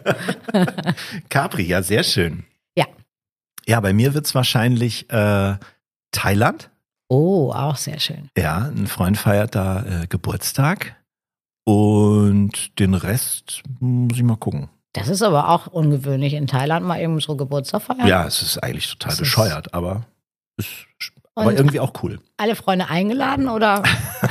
Capri, ja, sehr schön. Ja. Ja, bei mir wird es wahrscheinlich äh, Thailand. Oh, auch sehr schön. Ja, ein Freund feiert da äh, Geburtstag. Und den Rest muss ich mal gucken. Das ist aber auch ungewöhnlich, in Thailand mal eben so Geburtstag feiern. Ja, es ist eigentlich total Das ist- bescheuert, aber ist aber Und- irgendwie auch cool. Alle Freunde eingeladen oder?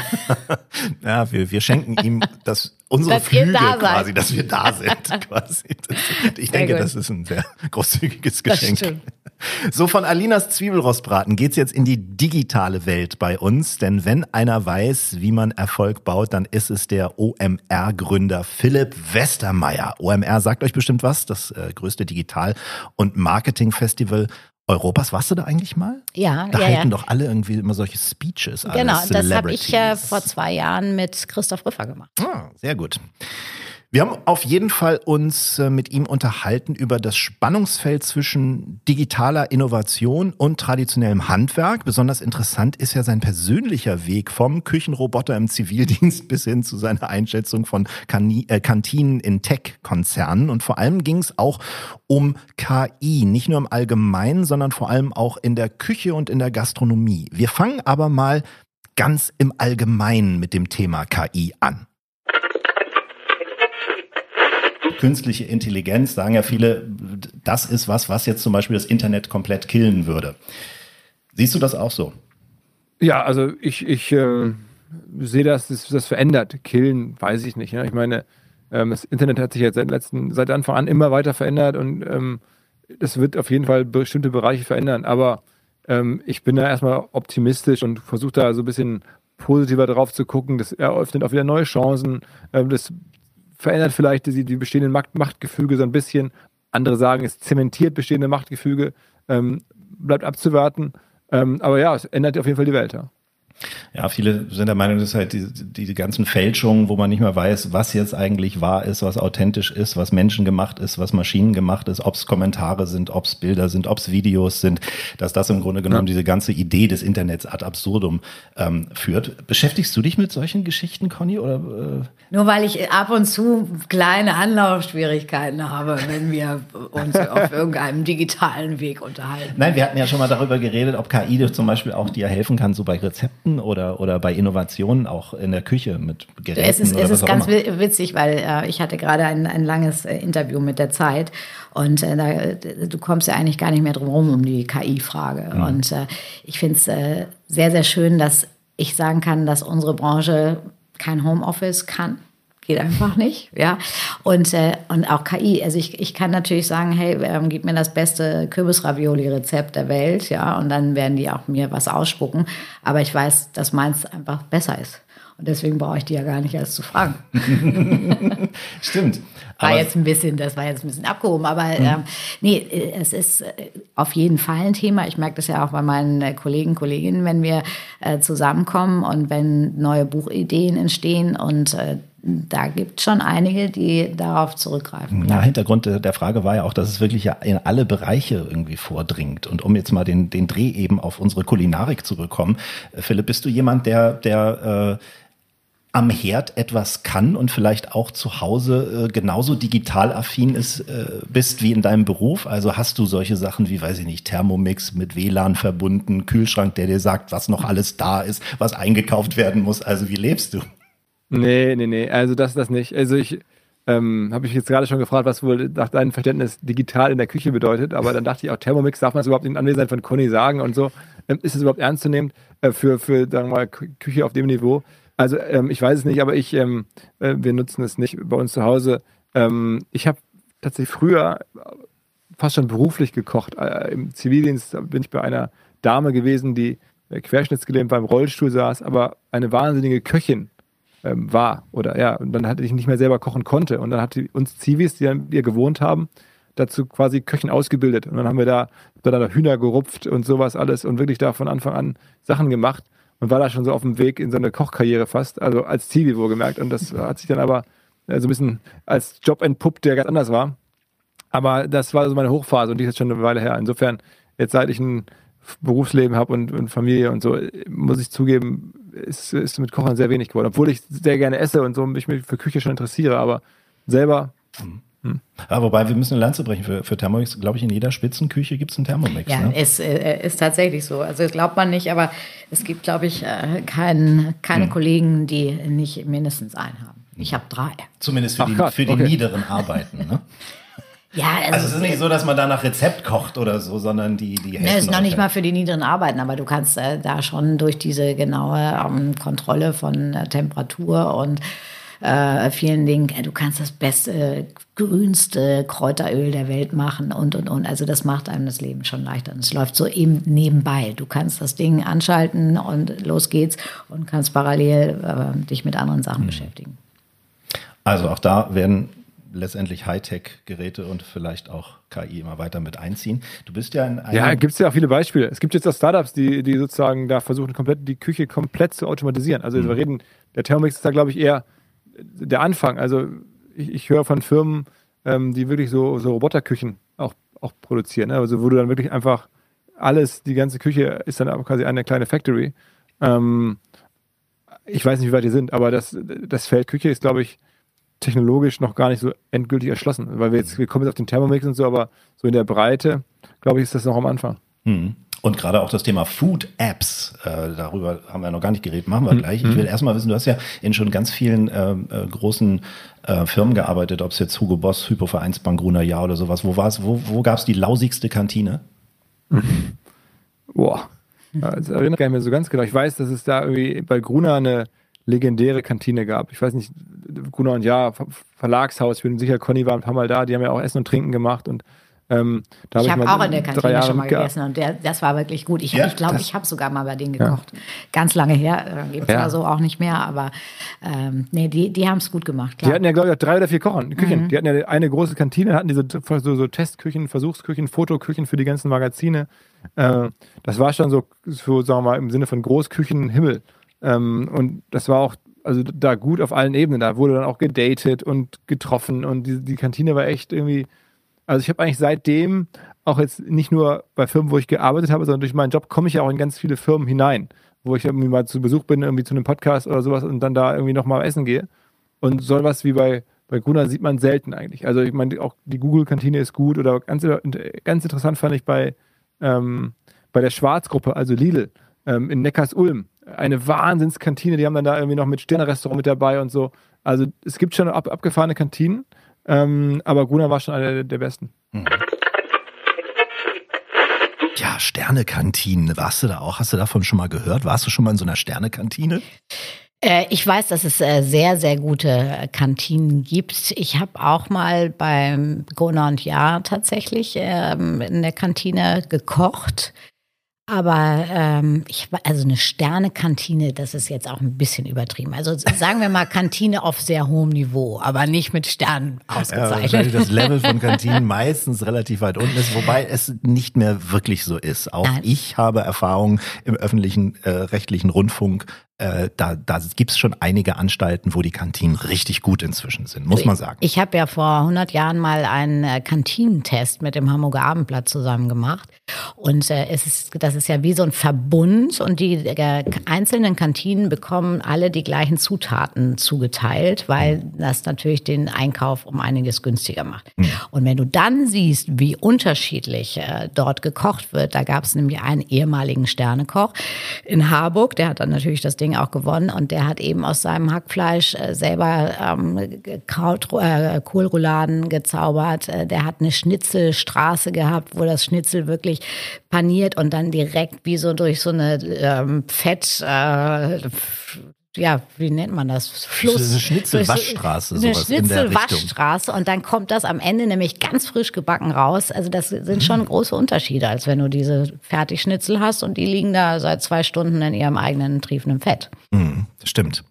Ja, wir, wir schenken ihm das, unsere Dass ihr Flüge da seid. quasi, dass wir da sind. quasi. Das, ich denke, gut. das ist ein sehr großzügiges Das Geschenk. stimmt. So, von Alinas Zwiebelrostbraten geht's jetzt in die digitale Welt bei uns. Denn wenn einer weiß, wie man Erfolg baut, dann ist es der O M R-Gründer Philipp Westermeier. O M R sagt euch bestimmt was, das äh, größte Digital- und Marketing-Festival Europas. Warst du da eigentlich mal? Ja, Da ja, halten ja. doch alle irgendwie immer solche Speeches. alle Genau, das habe ich äh, Celebrities. vor zwei Jahren mit Christoph Rüffer gemacht. Ah, sehr gut. Wir haben auf jeden Fall uns äh, mit ihm unterhalten über das Spannungsfeld zwischen digitaler Innovation und traditionellem Handwerk. Besonders interessant ist ja sein persönlicher Weg vom Küchenroboter im Zivildienst bis hin zu seiner Einschätzung von Kani- äh, Kantinen in Tech-Konzernen. Und vor allem ging es auch um K I, nicht nur im Allgemeinen, sondern vor allem auch in der Küche und in der Gastronomie. Wir fangen aber mal ganz im Allgemeinen mit dem Thema K I an. Künstliche Intelligenz, sagen ja viele, das ist was, was jetzt zum Beispiel das Internet komplett killen würde. Siehst du das auch so? Ja, also ich, ich äh, sehe, dass das, das verändert. Killen, weiß ich nicht. Ja? Ich meine, ähm, das Internet hat sich jetzt seit, letzten, seit Anfang an immer weiter verändert und ähm, das wird auf jeden Fall bestimmte Bereiche verändern. Aber ähm, ich bin da erstmal optimistisch und versuche da so ein bisschen positiver drauf zu gucken. Das eröffnet auch wieder neue Chancen. Ähm, das verändert vielleicht die, die bestehenden Macht, Machtgefüge so ein bisschen. Andere sagen, es zementiert bestehende Machtgefüge. Ähm, bleibt abzuwarten. Ähm, aber ja, es ändert auf jeden Fall die Welt. Ja. Ja, viele sind der Meinung, dass halt die, die, die ganzen Fälschungen, wo man nicht mehr weiß, was jetzt eigentlich wahr ist, was authentisch ist, was menschengemacht ist, was maschinengemacht ist, ob es Kommentare sind, ob es Bilder sind, ob es Videos sind, dass das im Grunde genommen ja. diese ganze Idee des Internets ad absurdum ähm, führt. Beschäftigst du dich mit solchen Geschichten, Conny? Oder, äh? Nur weil ich ab und zu kleine Anlaufschwierigkeiten habe, wenn wir uns auf irgendeinem digitalen Weg unterhalten. Nein, wir hatten ja schon mal darüber geredet, ob K I zum Beispiel auch dir helfen kann, so bei Rezepten oder, oder bei Innovationen auch in der Küche mit Geräten. Es ist, oder es was ist auch ganz immer. witzig, weil äh, ich hatte gerade ein, ein langes äh, Interview mit der Zeit und äh, da, du kommst ja eigentlich gar nicht mehr drum herum um die K I-Frage. Mhm. Und äh, ich finde es äh, sehr, sehr schön, dass ich sagen kann, dass unsere Branche kein Homeoffice kann. Geht einfach nicht, ja. Und, äh, und auch K I. Also ich, ich kann natürlich sagen, hey, ähm, gib mir das beste Kürbisravioli-Rezept der Welt, ja, und dann werden die auch mir was ausspucken. Aber ich weiß, dass meins einfach besser ist. Und deswegen brauche ich die ja gar nicht erst zu fragen. Stimmt. War Aber jetzt ein bisschen, das war jetzt ein bisschen abgehoben, aber mhm. ähm, nee, es ist auf jeden Fall ein Thema. Ich merke das ja auch bei meinen Kollegen, Kolleginnen, wenn wir äh, zusammenkommen und wenn neue Buchideen entstehen und äh, da gibt es schon einige, die darauf zurückgreifen. Ja, Hintergrund der Frage war ja auch, dass es wirklich ja in alle Bereiche irgendwie vordringt. Und um jetzt mal den, den Dreh eben auf unsere Kulinarik zurückkommen, Philipp, bist du jemand, der, der äh, am Herd etwas kann und vielleicht auch zu Hause äh, genauso digital affin ist, äh, bist wie in deinem Beruf? Also hast du solche Sachen wie, weiß ich nicht, Thermomix mit W L A N verbunden, Kühlschrank, der dir sagt, was noch alles da ist, was eingekauft werden muss? Also wie lebst du? Nee, nee, nee, also das, das nicht. Also ich ähm, habe ich jetzt gerade schon gefragt, was wohl nach deinem Verständnis digital in der Küche bedeutet, aber dann dachte ich auch, Thermomix, darf man es überhaupt in Anwesenheit von Conny sagen und so? Ähm, ist es überhaupt ernst zu nehmen äh, für, für, sagen wir mal, Küche auf dem Niveau? Also ähm, ich weiß es nicht, aber ich, ähm, äh, wir nutzen es nicht bei uns zu Hause. Ähm, ich habe tatsächlich früher fast schon beruflich gekocht. Äh, Im Zivildienst bin ich bei einer Dame gewesen, die äh, querschnittsgelähmt beim Rollstuhl saß, aber eine wahnsinnige Köchin ähm, war. Oder ja, und dann hatte ich nicht mehr selber kochen konnte. Und dann hat die, uns Zivis, die an ihr gewohnt haben, dazu quasi Köchin ausgebildet. Und dann haben wir da, da, da Hühner gerupft und sowas alles und wirklich da von Anfang an Sachen gemacht. Und war da schon so auf dem Weg in so eine Kochkarriere fast, also als Zivi wohlgemerkt. Und das hat sich dann aber so ein bisschen als Job entpuppt, der ganz anders war. Aber das war so meine Hochphase und die ist jetzt schon eine Weile her. Insofern, jetzt seit ich ein Berufsleben habe und, und Familie und so, muss ich zugeben, ist, ist mit Kochen sehr wenig geworden. Obwohl ich sehr gerne esse und so mich für Küche schon interessiere, aber selber... Mhm. Hm. Ja, wobei, wir müssen eine Lanze brechen. Für, für Thermomix, glaube ich, in jeder Spitzenküche gibt es einen Thermomix. Ja, ne? es äh, ist tatsächlich so. Also das glaubt man nicht, aber es gibt, glaube ich, äh, kein, keine hm. Kollegen, die nicht mindestens einen haben. Ich habe drei. Zumindest für Ach, die, krass, für die okay. niederen Arbeiten, ne? Ja, also, also es ist nicht so, dass man da nach Rezept kocht oder so, sondern die, die helfen. Ne, es ist noch euch nicht halt. mal für die niederen Arbeiten, aber du kannst äh, da schon durch diese genaue ähm, Kontrolle von äh, Temperatur und äh, vielen Dingen, äh, du kannst das beste, äh, grünste Kräuteröl der Welt machen und, und, und. Also das macht einem das Leben schon leichter. Und es läuft so eben nebenbei. Du kannst das Ding anschalten und los geht's und kannst parallel äh, dich mit anderen Sachen mhm. beschäftigen. Also auch da werden letztendlich Hightech-Geräte und vielleicht auch K I immer weiter mit einziehen. Du bist ja in einem... Ja, gibt es ja auch viele Beispiele. Es gibt jetzt auch Startups, die, die sozusagen da versuchen, komplett die Küche komplett zu automatisieren. Also mhm. wir reden, der Thermomix ist da, glaube ich, eher der Anfang. Also ich, ich höre von Firmen, ähm, die wirklich so, so Roboterküchen auch, auch produzieren. Ne? Also wo du dann wirklich einfach alles, die ganze Küche ist dann auch quasi eine kleine Factory. Ähm, ich weiß nicht, wie weit die sind, aber das, das Feld Küche ist, glaube ich, technologisch noch gar nicht so endgültig erschlossen. Weil wir jetzt, wir kommen jetzt auf den Thermomix und so, aber so in der Breite, glaube ich, ist das noch am Anfang. Mhm. Und gerade auch das Thema Food-Apps, äh, darüber haben wir noch gar nicht geredet, machen wir gleich. Ich will erstmal wissen, du hast ja in schon ganz vielen äh, äh, großen äh, Firmen gearbeitet, ob es jetzt Hugo Boss, Hypo Vereinsbank, Gruner Jahr oder sowas. Wo war's, wo, wo gab es die lausigste Kantine? Boah, das erinnere ich gar nicht mehr so ganz genau. Ich weiß, dass es da irgendwie bei Gruner eine legendäre Kantine gab. Ich weiß nicht, Gruner und Jahr, Verlagshaus, ich bin sicher, Conny war ein paar Mal da, die haben ja auch Essen und Trinken gemacht und Ähm, da hab ich habe auch in der Kantine schon mal gehabt. gegessen und der, das war wirklich gut. Ich glaube, Ja, ich, glaub, ich habe sogar mal bei denen gekocht. Ja. Ganz lange her, äh, gibt es ja. ja so auch nicht mehr, aber ähm, nee, die, die haben es gut gemacht. Klar. Die hatten ja, glaube ich, auch drei oder vier Kochen, Küchen. Mhm. Die hatten ja eine große Kantine, hatten diese so, so Testküchen, Versuchsküchen, Fotoküchen für die ganzen Magazine. Äh, das war schon so, so, sagen wir mal, im Sinne von Großküchen Himmel. Ähm, und das war auch also da gut auf allen Ebenen. Da wurde dann auch gedatet und getroffen und die, die Kantine war echt irgendwie. Also ich habe eigentlich seitdem, auch jetzt nicht nur bei Firmen, wo ich gearbeitet habe, sondern durch meinen Job komme ich ja auch in ganz viele Firmen hinein, wo ich irgendwie mal zu Besuch bin, irgendwie zu einem Podcast oder sowas und dann da irgendwie nochmal essen gehe. Und so was wie bei, bei Gruner sieht man selten eigentlich. Also ich meine, auch die Google-Kantine ist gut oder ganz, ganz interessant fand ich bei, ähm, bei der Schwarzgruppe, also Lidl, ähm, in Neckars-Ulm. Eine Wahnsinnskantine, die haben dann da irgendwie noch mit Sterne-Restaurant mit dabei und so. Also es gibt schon ab, abgefahrene Kantinen. Ähm, aber Gruner war schon einer der, der besten. Mhm. Ja, Sternekantinen. Warst du da auch? Hast du davon schon mal gehört? Warst du schon mal in so einer Sternekantine? Äh, ich weiß, dass es äh, sehr, sehr gute Kantinen gibt. Ich habe auch mal beim Gruner und Jahr tatsächlich ähm, in der Kantine gekocht. Aber ähm, ich, also eine Sterne-Kantine, das ist jetzt auch ein bisschen übertrieben. Also sagen wir mal Kantine auf sehr hohem Niveau, aber nicht mit Sternen ausgezeichnet. Ja, wahrscheinlich das Level von Kantinen meistens relativ weit unten ist, wobei es nicht mehr wirklich so ist. Auch Nein. ich habe Erfahrungen im öffentlichen äh, rechtlichen Rundfunk äh, da, da gibt's schon einige Anstalten, wo die Kantinen richtig gut inzwischen sind, muss man sagen. Ich habe ja vor hundert Jahren mal einen äh, Kantinentest mit dem Hamburger Abendblatt zusammen gemacht. Und äh, es ist, das ist ja wie so ein Verbund und die äh, einzelnen Kantinen bekommen alle die gleichen Zutaten zugeteilt, weil das natürlich den Einkauf um einiges günstiger macht. Mhm. Und wenn du dann siehst, wie unterschiedlich äh, dort gekocht wird, da gab es nämlich einen ehemaligen Sternekoch in Harburg, der hat dann natürlich das Ding auch gewonnen und der hat eben aus seinem Hackfleisch äh, selber ähm, Kraut, äh, Kohlrouladen gezaubert. Äh, der hat eine Schnitzelstraße gehabt, wo das Schnitzel wirklich paniert und dann direkt wie so durch so eine ähm, Fett, äh, ja, wie nennt man das? Fluss. Eine Schnitzelwaschstraße, eine sowas in der Richtung. Schnitzelwaschstraße und dann kommt das am Ende nämlich ganz frisch gebacken raus. Also das sind schon große Unterschiede, als wenn du diese Fertigschnitzel hast und die liegen da seit zwei Stunden in ihrem eigenen triefenden Fett. Mhm, stimmt.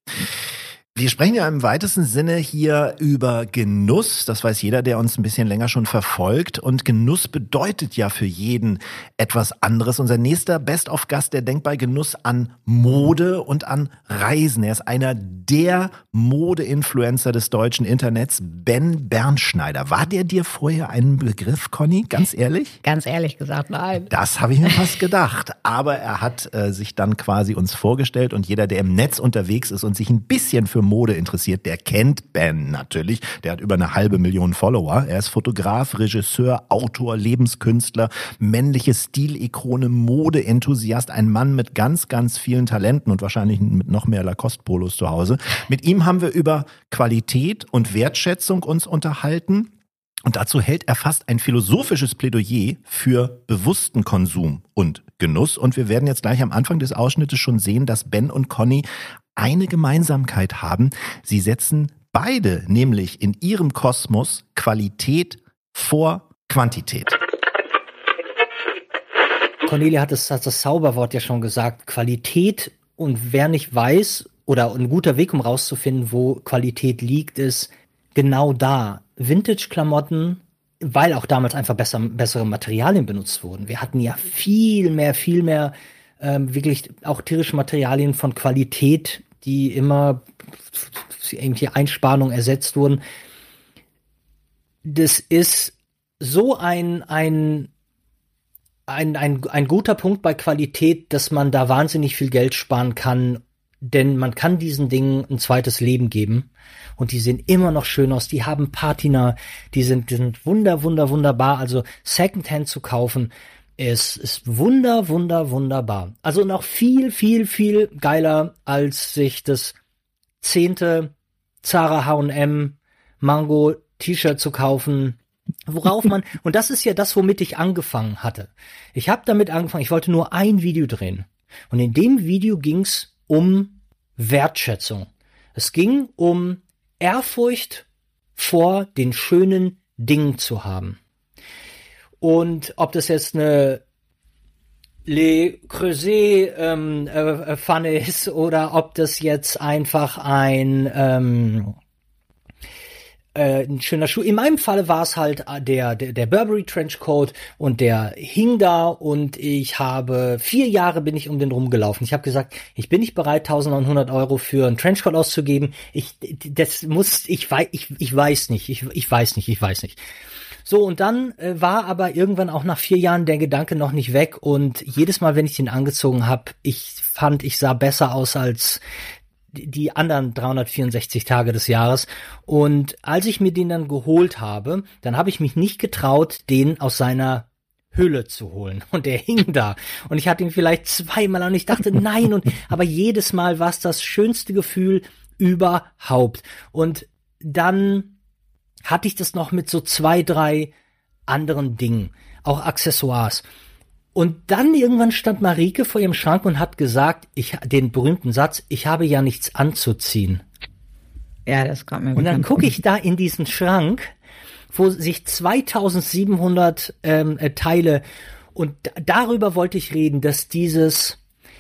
Wir sprechen ja im weitesten Sinne hier über Genuss. Das weiß jeder, der uns ein bisschen länger schon verfolgt. Und Genuss bedeutet ja für jeden etwas anderes. Unser nächster Best-of-Gast, der denkt bei Genuss an Mode und an Reisen. Er ist einer der Mode-Influencer des deutschen Internets, Ben Bernschneider. War der dir vorher ein Begriff, Conny? Ganz ehrlich? Ganz ehrlich gesagt, nein. Das habe ich mir fast gedacht. Aber er hat äh, sich dann quasi uns vorgestellt und jeder, der im Netz unterwegs ist und sich ein bisschen für Mode interessiert, der kennt Ben natürlich. Der hat über eine halbe Million Follower. Er ist Fotograf, Regisseur, Autor, Lebenskünstler, männliche Stilikone, Modeenthusiast, ein Mann mit ganz, ganz vielen Talenten und wahrscheinlich mit noch mehr Lacoste-Polos zu Hause. Mit ihm haben wir über Qualität und Wertschätzung uns unterhalten. Und dazu hält er fast ein philosophisches Plädoyer für bewussten Konsum und Genuss. Und wir werden jetzt gleich am Anfang des Ausschnittes schon sehen, dass Ben und Conny eine Gemeinsamkeit haben. Sie setzen beide nämlich in ihrem Kosmos Qualität vor Quantität. Cornelia hat das, das Zauberwort ja schon gesagt, Qualität. Und wer nicht weiß oder ein guter Weg, um rauszufinden, wo Qualität liegt, ist genau da. Vintage-Klamotten, weil auch damals einfach besser, bessere Materialien benutzt wurden. Wir hatten ja viel mehr, viel mehr ähm, wirklich auch tierische Materialien von Qualität, die immer irgendwie Einsparungen ersetzt wurden. Das ist so ein, ein, ein, ein, ein guter Punkt bei Qualität, dass man da wahnsinnig viel Geld sparen kann, denn man kann diesen Dingen ein zweites Leben geben und die sehen immer noch schön aus, die haben Patina, die sind, die sind wunder, wunder, wunderbar, also Secondhand zu kaufen, es ist wunder, wunder, wunderbar. Also noch viel, viel, viel geiler, als sich das zehnte Zara H und M Mango T-Shirt zu kaufen, worauf man, und das ist ja das, womit ich angefangen hatte. Ich habe damit angefangen, ich wollte nur ein Video drehen. Und in dem Video ging's um Wertschätzung. Es ging um Ehrfurcht vor den schönen Dingen zu haben. Und ob das jetzt eine Le Creuset ähm, äh, Pfanne ist oder ob das jetzt einfach ein ähm, äh, ein schöner Schuh. In meinem Falle war es halt der, der der Burberry Trenchcoat und der hing da und ich habe vier Jahre bin ich um den rumgelaufen. Ich habe gesagt, ich bin nicht bereit, eintausendneunhundert Euro für einen Trenchcoat auszugeben. Ich das muss ich weiß ich ich weiß nicht. Ich ich weiß nicht. Ich weiß nicht. So, und dann äh, war aber irgendwann auch nach vier Jahren der Gedanke noch nicht weg und jedes Mal, wenn ich den angezogen habe, ich fand, ich sah besser aus als die anderen dreihundertvierundsechzig Tage des Jahres. Und als ich mir den dann geholt habe, dann habe ich mich nicht getraut, den aus seiner Hülle zu holen. Und der hing da. Und ich hatte ihn vielleicht zweimal und ich dachte, nein. Und aber jedes Mal war es das schönste Gefühl überhaupt. Und dann hatte ich das noch mit so zwei, drei anderen Dingen, auch Accessoires. Und dann irgendwann stand Marike vor ihrem Schrank und hat gesagt, ich den berühmten Satz, ich habe ja nichts anzuziehen. Ja, das kommt mir. Und dann gucke ich da in diesen Schrank, wo sich zweitausendsiebenhundert ähm, äh, Teile, und d- darüber wollte ich reden, dass dieses,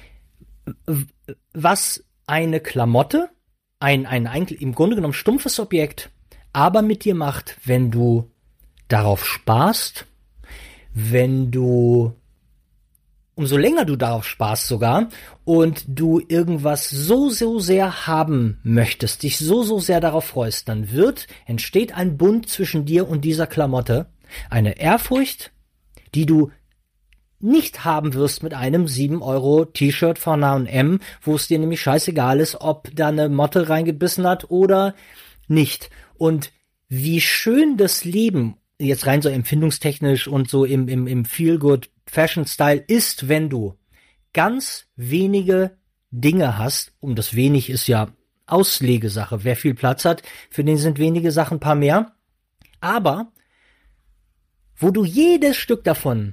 was eine Klamotte, ein, ein eigentlich im Grunde genommen stumpfes Objekt, aber mit dir macht, wenn du darauf sparst, wenn du umso länger du darauf sparst sogar und du irgendwas so, so sehr haben möchtest, dich so, so sehr darauf freust, dann wird, entsteht ein Bund zwischen dir und dieser Klamotte, eine Ehrfurcht, die du nicht haben wirst mit einem sieben Euro T-Shirt von H und M, wo es dir nämlich scheißegal ist, ob da eine Motte reingebissen hat oder nicht. Und wie schön das Leben, jetzt rein so empfindungstechnisch und so im, im, im Feel-Good-Fashion-Style ist, wenn du ganz wenige Dinge hast, um das wenig ist ja Auslegesache, wer viel Platz hat, für den sind wenige Sachen ein paar mehr, aber wo du jedes Stück davon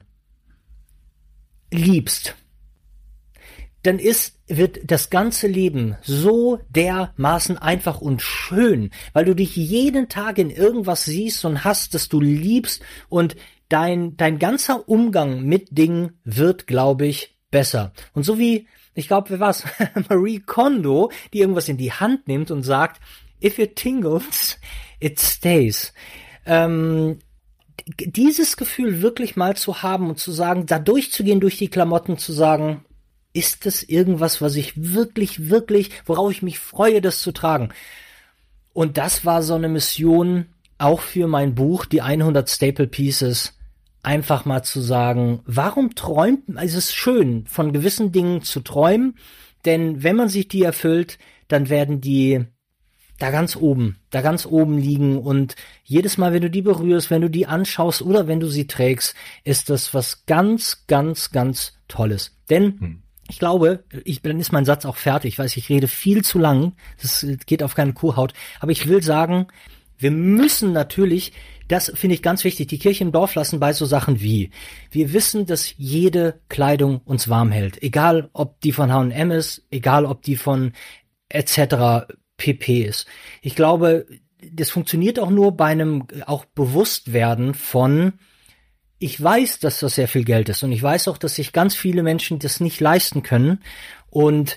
liebst, dann ist, wird das ganze Leben so dermaßen einfach und schön, weil du dich jeden Tag in irgendwas siehst und hast, das du liebst und dein, dein ganzer Umgang mit Dingen wird, glaube ich, besser. Und so wie, ich glaube, wer war's? Marie Kondo, die irgendwas in die Hand nimmt und sagt, if it tingles, it stays. Ähm, dieses Gefühl wirklich mal zu haben und zu sagen, da durchzugehen durch die Klamotten, zu sagen, ist das irgendwas, was ich wirklich, wirklich, worauf ich mich freue, das zu tragen? Und das war so eine Mission auch für mein Buch, die hundert Staple Pieces, einfach mal zu sagen, warum träumt, also es ist schön, von gewissen Dingen zu träumen, denn wenn man sich die erfüllt, dann werden die da ganz oben, da ganz oben liegen und jedes Mal, wenn du die berührst, wenn du die anschaust oder wenn du sie trägst, ist das was ganz, ganz, ganz Tolles. Denn hm. ich glaube, ich, dann ist mein Satz auch fertig. Ich weiß, ich rede viel zu lang. Das geht auf keine Kuhhaut. Aber ich will sagen, wir müssen natürlich, das finde ich ganz wichtig, die Kirche im Dorf lassen bei so Sachen wie, wir wissen, dass jede Kleidung uns warm hält. Egal, ob die von H und M ist, egal, ob die von et cetera pp. Ist. Ich glaube, das funktioniert auch nur bei einem auch Bewusstwerden von, ich weiß, dass das sehr viel Geld ist und ich weiß auch, dass sich ganz viele Menschen das nicht leisten können und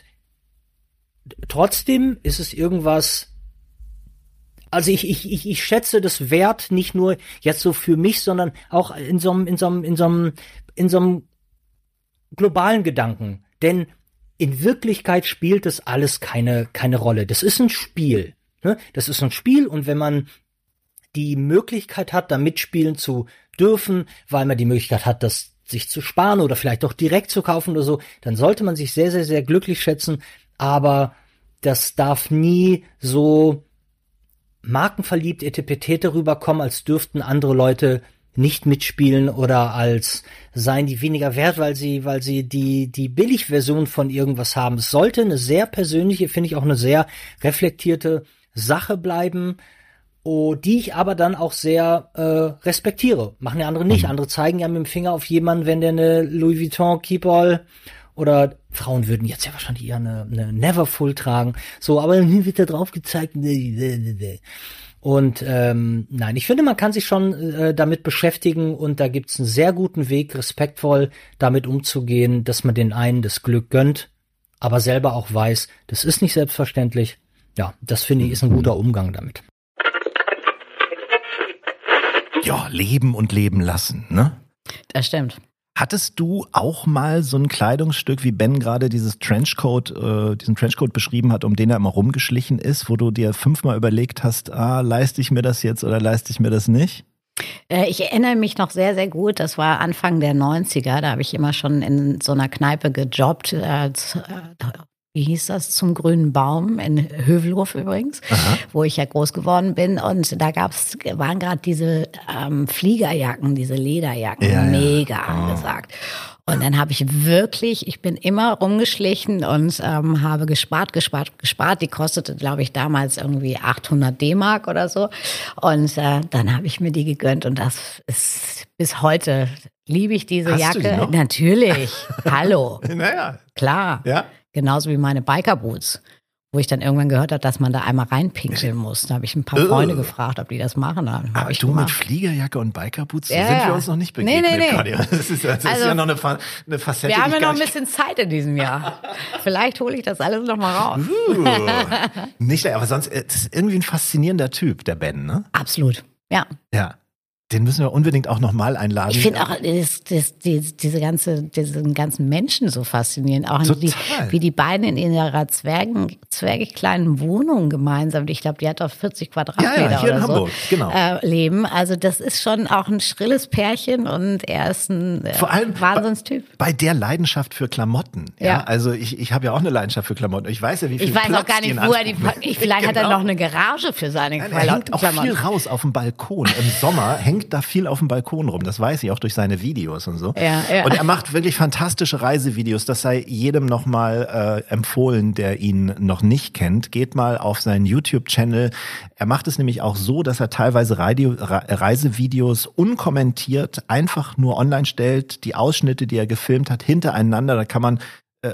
trotzdem ist es irgendwas, also ich, ich, ich, ich schätze das Wert nicht nur jetzt so für mich, sondern auch in so einem, in so einem, in so einem, in so einem globalen Gedanken, denn in Wirklichkeit spielt das alles keine, keine Rolle. Das ist ein Spiel, ne? Das ist ein Spiel und wenn man die Möglichkeit hat, da mitspielen zu dürfen, weil man die Möglichkeit hat, das sich zu sparen oder vielleicht auch direkt zu kaufen oder so, dann sollte man sich sehr, sehr, sehr glücklich schätzen, aber das darf nie so markenverliebt etepetete rüberkommen, als dürften andere Leute nicht mitspielen oder als seien die weniger wert, weil sie, weil sie die, die Billigversion von irgendwas haben. Es sollte eine sehr persönliche, finde ich auch eine sehr reflektierte Sache bleiben, oh, die ich aber dann auch sehr äh, respektiere. Machen ja andere nicht. Mhm. Andere zeigen ja mit dem Finger auf jemanden, wenn der eine Louis Vuitton Keepall oder Frauen würden jetzt ja wahrscheinlich eher eine, eine Neverfull tragen. So, aber dann wird da drauf gezeigt. Und ähm, nein, ich finde, man kann sich schon äh, damit beschäftigen und da gibt's einen sehr guten Weg, respektvoll damit umzugehen, dass man den einen das Glück gönnt, aber selber auch weiß, das ist nicht selbstverständlich. Ja, das finde ich ist ein guter Umgang damit. Ja, leben und leben lassen, ne? Das stimmt. Hattest du auch mal so ein Kleidungsstück, wie Ben gerade dieses Trenchcoat, äh, diesen Trenchcoat beschrieben hat, um den er immer rumgeschlichen ist, wo du dir fünfmal überlegt hast, ah, leiste ich mir das jetzt oder leiste ich mir das nicht? Äh, ich erinnere mich noch sehr, sehr gut, das war Anfang der neunziger, da habe ich immer schon in so einer Kneipe gejobbt, äh, wie hieß das, zum grünen Baum in Hövelhof übrigens, aha, wo ich ja groß geworden bin. Und da gab's, waren gerade diese ähm, Fliegerjacken, diese Lederjacken, ja, mega ja. angesagt. Und dann habe ich wirklich, ich bin immer rumgeschlichen und ähm, habe gespart, gespart, gespart. Die kostete, glaube ich, damals irgendwie achthundert D-Mark oder so. Und äh, dann habe ich mir die gegönnt und das ist bis heute, liebe ich diese Hast Jacke. Du die noch? Natürlich, hallo. Naja. Klar. Ja. Genauso wie meine Biker-Boots, wo ich dann irgendwann gehört habe, dass man da einmal reinpinkeln muss. Da habe ich ein paar Freunde uh. gefragt, ob die das machen. Aber ich du gemacht. Mit Fliegerjacke und Biker-Boots, ja, sind wir uns noch nicht begegnet, nee, nee, nee. Claudia. Das ist, das also, ist ja noch eine, Fa- eine Facette. Wir haben ja noch ein nicht... bisschen Zeit in diesem Jahr. Vielleicht hole ich das alles noch mal raus. Uh, nicht schlecht, aber sonst, das ist irgendwie ein faszinierender Typ, der Ben, ne? Absolut, ja. Ja. Den müssen wir unbedingt auch nochmal einladen. Ich finde auch das, das, die, diese ganze, diesen ganzen Menschen so faszinierend. Auch die, wie die beiden in ihrer Zwergen, zwergig kleinen Wohnung gemeinsam, ich glaube, die hat auf vierzig Quadratmeter ja, ja, hier oder in so, Hamburg, genau. äh, leben. Also das ist schon auch ein schrilles Pärchen und er ist ein äh, Vor allem Wahnsinnstyp. Bei, bei der Leidenschaft für Klamotten. Ja, Ja. Also ich, ich habe ja auch eine Leidenschaft für Klamotten. Ich weiß ja, wie viel Ich weiß Platz auch gar die nicht, in wo er die, Anspruch ich, vielleicht hat er Genau. noch eine Garage für seine Nein, er hängt auch Klamotten. viel raus auf dem Balkon. Im Sommer hängt da viel auf dem Balkon rum. Das weiß ich auch durch seine Videos und so. Ja, ja. Und er macht wirklich fantastische Reisevideos. Das sei jedem nochmal äh, empfohlen, der ihn noch nicht kennt. Geht mal auf seinen YouTube-Channel. Er macht es nämlich auch so, dass er teilweise Radio, Reisevideos unkommentiert einfach nur online stellt. Die Ausschnitte, die er gefilmt hat, hintereinander. Da kann man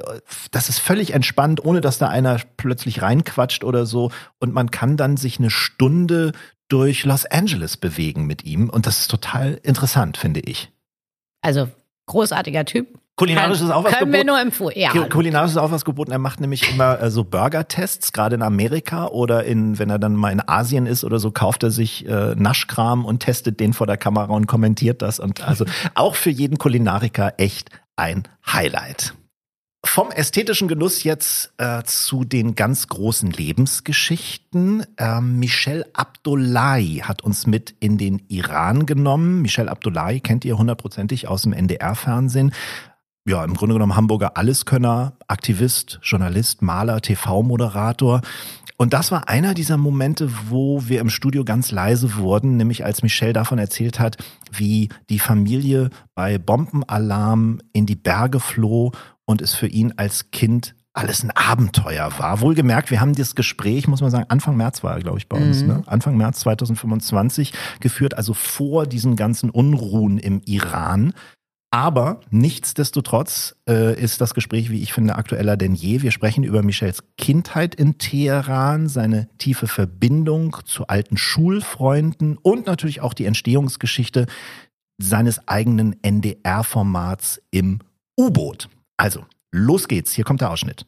das ist völlig entspannt, ohne dass da einer plötzlich reinquatscht oder so. Und man kann dann sich eine Stunde durch Los Angeles bewegen mit ihm. Und das ist total interessant, finde ich. Also großartiger Typ. Kulinarisch ist auch was Können wir geboten. nur empfehlen. Ja. Ku- Kulinarisch ist auch was geboten. Er macht nämlich immer äh, so Burger-Tests, gerade in Amerika oder in, wenn er dann mal in Asien ist oder so, kauft er sich äh, Naschkram und testet den vor der Kamera und kommentiert das. Und also auch für jeden Kulinariker echt ein Highlight. Vom ästhetischen Genuss jetzt äh, zu den ganz großen Lebensgeschichten. Ähm, Michelle Abdullahi hat uns mit in den Iran genommen. Michelle Abdullahi kennt ihr hundertprozentig aus dem N D R-Fernsehen. Ja, im Grunde genommen Hamburger Alleskönner, Aktivist, Journalist, Maler, T V-Moderator. Und das war einer dieser Momente, wo wir im Studio ganz leise wurden, nämlich als Michelle davon erzählt hat, wie die Familie bei Bombenalarm in die Berge floh und es für ihn als Kind alles ein Abenteuer war. Wohlgemerkt, wir haben das Gespräch, muss man sagen, Anfang März war er, glaube ich, bei uns, mhm. ne? Anfang März zweitausendfünfundzwanzig geführt, also vor diesen ganzen Unruhen im Iran. Aber nichtsdestotrotz äh, ist das Gespräch, wie ich finde, aktueller denn je. Wir sprechen über Michelles Kindheit in Teheran, seine tiefe Verbindung zu alten Schulfreunden und natürlich auch die Entstehungsgeschichte seines eigenen N D R-Formats im U-Boot. Also, los geht's. Hier kommt der Ausschnitt.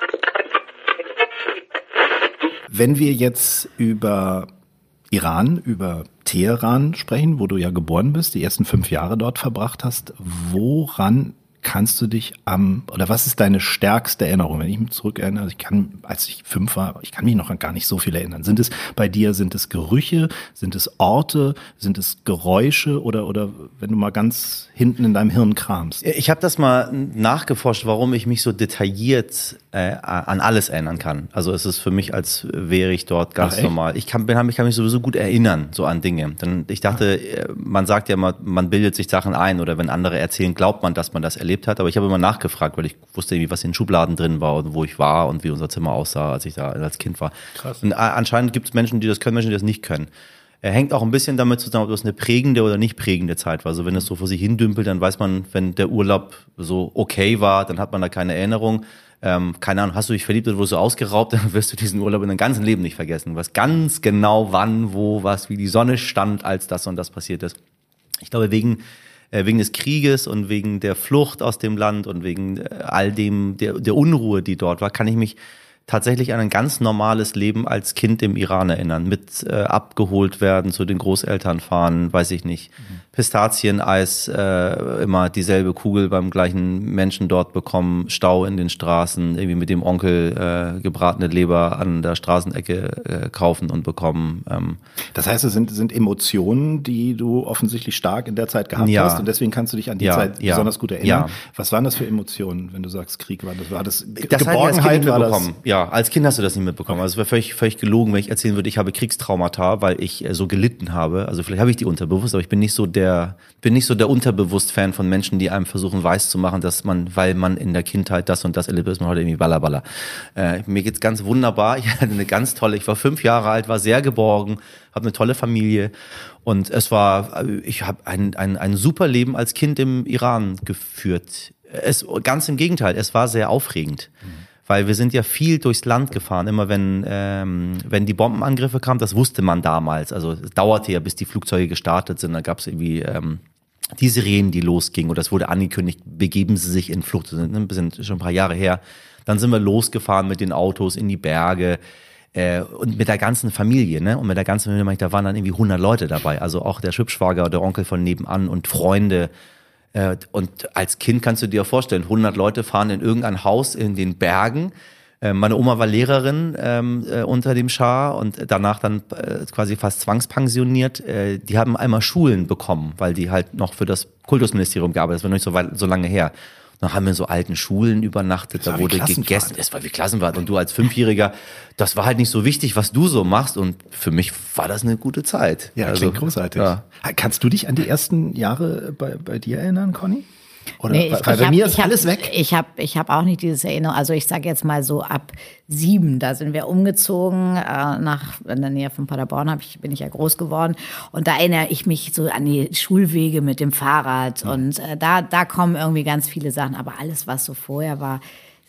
Wenn wir jetzt über Iran, über Teheran sprechen, wo du ja geboren bist, die ersten fünf Jahre dort verbracht hast, woran kannst du dich am, oder was ist deine stärkste Erinnerung? Wenn ich mich zurückerinnere, ich kann, als ich fünf war, ich kann mich noch an gar nicht so viel erinnern. Sind es bei dir, sind es Gerüche, sind es Orte, sind es Geräusche oder, oder wenn du mal ganz hinten in deinem Hirn kramst? Ich habe das mal nachgeforscht, warum ich mich so detailliert äh, an alles erinnern kann. Also es ist für mich, als wäre ich dort ganz Ach, normal. Ich kann, ich kann mich sowieso gut erinnern, so an Dinge. Denn ich dachte, man sagt ja immer, man bildet sich Sachen ein oder wenn andere erzählen, glaubt man, dass man das erlebt hat. Aber ich habe immer nachgefragt, weil ich wusste irgendwie, was in den Schubladen drin war und wo ich war und wie unser Zimmer aussah, als ich da als Kind war. Krass. Und anscheinend gibt es Menschen, die das können, Menschen, die das nicht können. Er hängt auch ein bisschen damit zusammen, ob das eine prägende oder nicht prägende Zeit war. Also wenn es so vor sich hin dümpelt, dann weiß man, wenn der Urlaub so okay war, dann hat man da keine Erinnerung. Ähm, keine Ahnung, hast du dich verliebt oder wurdest du ausgeraubt, dann wirst du diesen Urlaub in deinem ganzen Leben nicht vergessen. Du weißt ganz genau, wann, wo, was, wie die Sonne stand, als das und das passiert ist. Ich glaube, wegen wegen des Krieges und wegen der Flucht aus dem Land und wegen all dem, der, der Unruhe, die dort war, kann ich mich tatsächlich an ein ganz normales Leben als Kind im Iran erinnern. Mit äh, abgeholt werden, zu den Großeltern fahren, weiß ich nicht. Mhm. Pistazieneis, äh, immer dieselbe Kugel beim gleichen Menschen dort bekommen, Stau in den Straßen, irgendwie mit dem Onkel äh, gebratene Leber an der Straßenecke äh, kaufen und bekommen. Ähm. Das heißt, es sind, sind Emotionen, die du offensichtlich stark in der Zeit gehabt ja. hast und deswegen kannst du dich an die ja, Zeit ja. besonders gut erinnern. Ja. Was waren das für Emotionen, wenn du sagst, Krieg war das? War das, das Geborgenheit? War das? Ja. Ja, als Kind hast du das nicht mitbekommen. Also es wäre völlig, völlig gelogen, wenn ich erzählen würde, ich habe Kriegstraumata, weil ich äh, so gelitten habe. Also vielleicht habe ich die unterbewusst, aber ich bin nicht so der, bin nicht so der Unterbewusst-Fan von Menschen, die einem versuchen weiß zu machen, dass man, weil man in der Kindheit das und das erlebt, ist man heute irgendwie ballerballer. Äh, mir geht's ganz wunderbar. Ich hatte eine ganz tolle, ich war fünf Jahre alt, war sehr geborgen, habe eine tolle Familie und es war, ich habe ein, ein, ein super Leben als Kind im Iran geführt. Es, ganz im Gegenteil, es war sehr aufregend. Mhm. Weil wir sind ja viel durchs Land gefahren, immer wenn ähm, wenn die Bombenangriffe kamen, das wusste man damals. Also es dauerte ja, bis die Flugzeuge gestartet sind. Da gab es irgendwie ähm, die Sirenen, die losgingen. Oder es wurde angekündigt, begeben Sie sich in Flucht. Das sind, sind schon ein paar Jahre her. Dann sind wir losgefahren mit den Autos in die Berge. Äh, und mit der ganzen Familie, ne? Und mit der ganzen Familie, da waren dann irgendwie hundert Leute dabei. Also auch der Schwibschwager, der Onkel von nebenan und Freunde. Äh, und als Kind kannst du dir vorstellen, hundert Leute fahren in irgendein Haus in den Bergen. Äh, meine Oma war Lehrerin ähm, äh, unter dem Schah und danach dann äh, quasi fast zwangspensioniert. Äh, die haben einmal Schulen bekommen, weil die halt noch für das Kultusministerium gearbeitet haben. Das war noch nicht so, weit, so lange her. Dann haben wir in so alten Schulen übernachtet, da wurde gegessen. Es war wie Klassenfahrt. Und du als Fünfjähriger, das war halt nicht so wichtig, was du so machst. Und für mich war das eine gute Zeit. Ja, also, klingt großartig. Ja. Kannst du dich an die ersten Jahre bei, bei dir erinnern, Conny? Oder nee, ich, weil ich bei hab, mir ist ich hab, alles weg. Ich habe ich hab auch nicht diese Erinnerung. Also ich sage jetzt mal so ab sieben, da sind wir umgezogen äh, nach in der Nähe von Paderborn hab ich, bin ich ja groß geworden. Und da erinnere ich mich so an die Schulwege mit dem Fahrrad. Mhm. Und äh, da, da kommen irgendwie ganz viele Sachen. Aber alles, was so vorher war,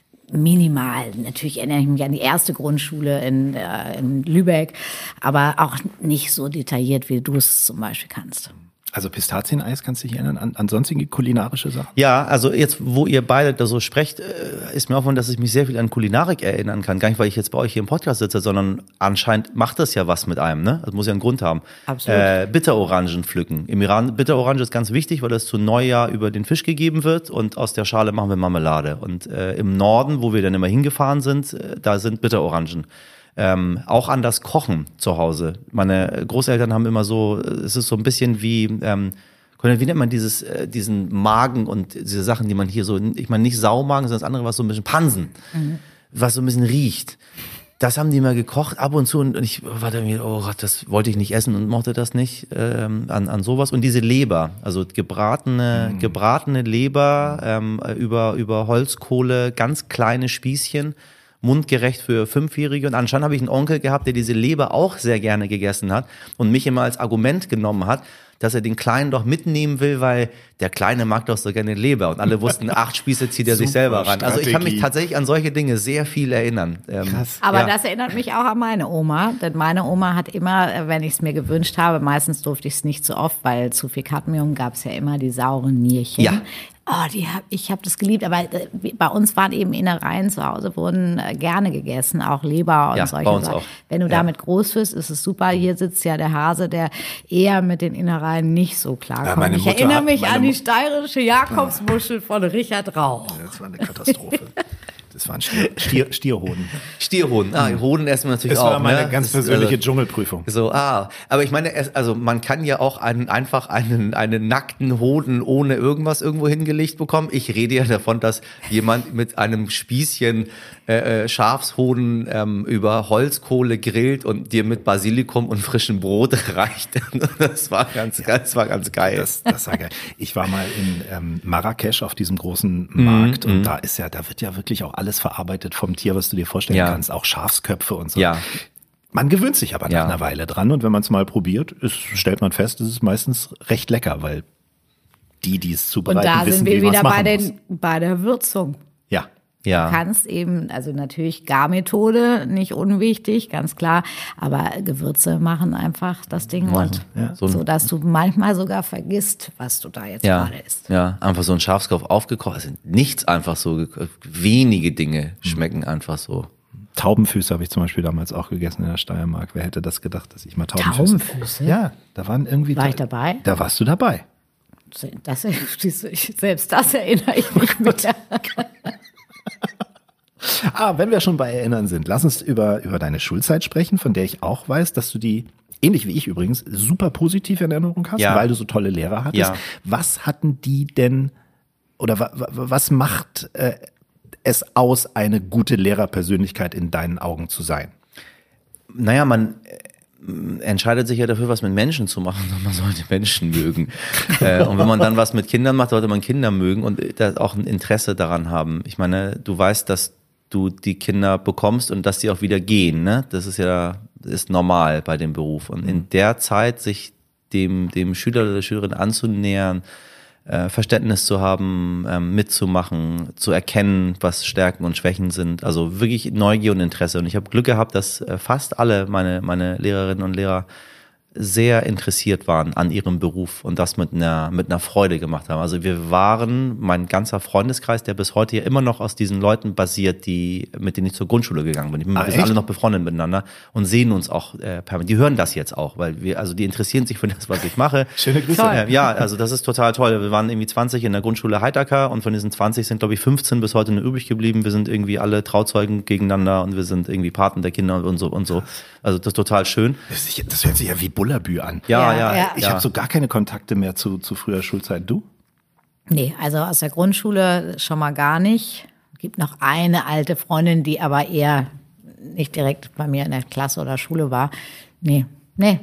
minimal. Natürlich erinnere ich mich an die erste Grundschule in, äh, in Lübeck. Aber auch nicht so detailliert, wie du es zum Beispiel kannst. Also Pistazieneis, kannst du dich erinnern an, an sonstige kulinarische Sachen? Ja, also jetzt, wo ihr beide da so sprecht, ist mir aufgefallen, dass ich mich sehr viel an Kulinarik erinnern kann. Gar nicht, weil ich jetzt bei euch hier im Podcast sitze, sondern anscheinend macht das ja was mit einem, ne? Das muss ja einen Grund haben. Absolut. Äh, Bitterorangen pflücken. Im Iran, Bitterorange ist ganz wichtig, weil das zu Neujahr über den Fisch gegeben wird und aus der Schale machen wir Marmelade. Und äh, im Norden, wo wir dann immer hingefahren sind, äh, da sind Bitterorangen. Ähm, auch an das Kochen zu Hause. Meine Großeltern haben immer so, es ist so ein bisschen wie, ähm, wie nennt man dieses, äh, diesen Magen und diese Sachen, die man hier so, ich meine nicht Saumagen, sondern das andere, was so ein bisschen Pansen, mhm. was so ein bisschen riecht. Das haben die mal gekocht ab und zu und ich war dann wieder, oh Gott, das wollte ich nicht essen und mochte das nicht ähm, an, an sowas. Und diese Leber, also gebratene, mhm. gebratene Leber ähm, über, über Holzkohle, ganz kleine Spießchen, mundgerecht für Fünfjährige. Und anscheinend habe ich einen Onkel gehabt, der diese Leber auch sehr gerne gegessen hat und mich immer als Argument genommen hat, dass er den Kleinen doch mitnehmen will, weil der Kleine mag doch so gerne Leber. Und alle wussten, acht Spieße zieht er sich selber ran. Also ich kann mich tatsächlich an solche Dinge sehr viel erinnern. Krass. Aber ja. das erinnert mich auch an meine Oma. Denn meine Oma hat immer, wenn ich es mir gewünscht habe, meistens durfte ich es nicht so oft, weil zu viel Cadmium gab es ja immer die sauren Nierchen. Ja. Oh, die hab, ich habe das geliebt, aber äh, bei uns waren eben Innereien zu Hause, wurden äh, gerne gegessen, auch Leber und ja, solche bei uns Sachen. auch. Wenn du ja. damit groß wirst, ist es super. Hier sitzt ja der Hase, der eher mit den Innereien nicht so klarkommt. Ja, ich Mutter erinnere hat, mich an die Mu- steirische Jakobsmuschel von Richard Rauch. Das war eine Katastrophe. Das waren Stier, Stier, Stierhoden. Stierhoden, ah, Hoden essen wir natürlich Das auch. war meine ne? ganz Das ist, persönliche also, Dschungelprüfung. So, ah, aber ich meine, es, also man kann ja auch einen, einfach einen, einen nackten Hoden ohne irgendwas irgendwo hingelegt bekommen. Ich rede ja davon, dass jemand mit einem Spießchen äh, äh, Schafshoden ähm, über Holzkohle grillt und dir mit Basilikum und frischem Brot reicht. Das war ganz, ja. das war ganz geil. Das, das war geil. Ich war mal in ähm, Marrakesch auf diesem großen Markt mm, und mm. da ist ja, da wird ja wirklich auch alles verarbeitet vom Tier, was du dir vorstellen ja. kannst, auch Schafsköpfe und so. Ja. Man gewöhnt sich aber nach Ja. einer Weile dran und wenn man es mal probiert, ist, stellt man fest, es ist meistens recht lecker, weil die, die es Und zubereiten, da wissen, sind wir wie man es wieder bei, machen muss. den, bei der Würzung. Ja. Ja. Du kannst eben, also natürlich Garmethode, nicht unwichtig, ganz klar, aber Gewürze machen einfach das Ding rund. Ja. So, so dass du manchmal sogar vergisst, was du da jetzt Ja, gerade isst. ja, einfach so ein Schafskopf aufgekocht. Also nichts einfach so, geko- wenige Dinge schmecken einfach so. Taubenfüße habe ich zum Beispiel damals auch gegessen in der Steiermark. Wer hätte das gedacht, dass ich mal Taubenfüße... Taubenfüße? Ja, da waren irgendwie... War ich dabei? Da warst du dabei. Das, selbst das erinnere ich nicht mehr. Ah, wenn wir schon bei Erinnern sind, lass uns über, über deine Schulzeit sprechen, von der ich auch weiß, dass du die, ähnlich wie ich übrigens, super positiv in Erinnerung hast, Ja. weil du so tolle Lehrer hattest. Ja. Was hatten die denn, oder wa, wa, was macht äh, es aus, eine gute Lehrerpersönlichkeit in deinen Augen zu sein? Naja, man äh, entscheidet sich ja dafür, was mit Menschen zu machen, und man sollte Menschen mögen. äh, und wenn man dann was mit Kindern macht, sollte man Kinder mögen und da auch ein Interesse daran haben. Ich meine, du weißt, dass du die Kinder bekommst und dass die auch wieder gehen, ne? Das ist ja, ist normal bei dem Beruf. Und in der Zeit sich dem, dem Schüler oder der Schülerin anzunähern, äh, Verständnis zu haben, ähm, mitzumachen, zu erkennen, was Stärken und Schwächen sind. Also wirklich Neugier und Interesse. Und ich habe Glück gehabt, dass äh, fast alle meine, meine Lehrerinnen und Lehrer sehr interessiert waren an ihrem Beruf und das mit einer, mit einer Freude gemacht haben. Also wir waren, mein ganzer Freundeskreis, der bis heute ja immer noch aus diesen Leuten basiert, die, mit denen ich zur Grundschule gegangen bin. Wir Ah, sind echt? alle noch befreundet miteinander und sehen uns auch äh, permanent. Die hören das jetzt auch, weil wir, also die interessieren sich für das, was ich mache. Schöne Grüße. Toll. Äh, ja, also das ist total toll. Wir waren irgendwie zwanzig in der Grundschule Heidäcker und von diesen zwanzig sind, glaube ich, fünfzehn bis heute nur übrig geblieben. Wir sind irgendwie alle Trauzeugen gegeneinander und wir sind irgendwie Paten der Kinder und so und so. Also das ist total schön. Das, ist- das hört sich ja wie Bullabü an. Ja, Ja, ja. ja. Ich ja. habe so gar keine Kontakte mehr zu, zu früher Schulzeit. Du? Nee, also aus der Grundschule schon mal gar nicht. Gibt noch eine alte Freundin, die aber eher nicht direkt bei mir in der Klasse oder Schule war. Nee, nee.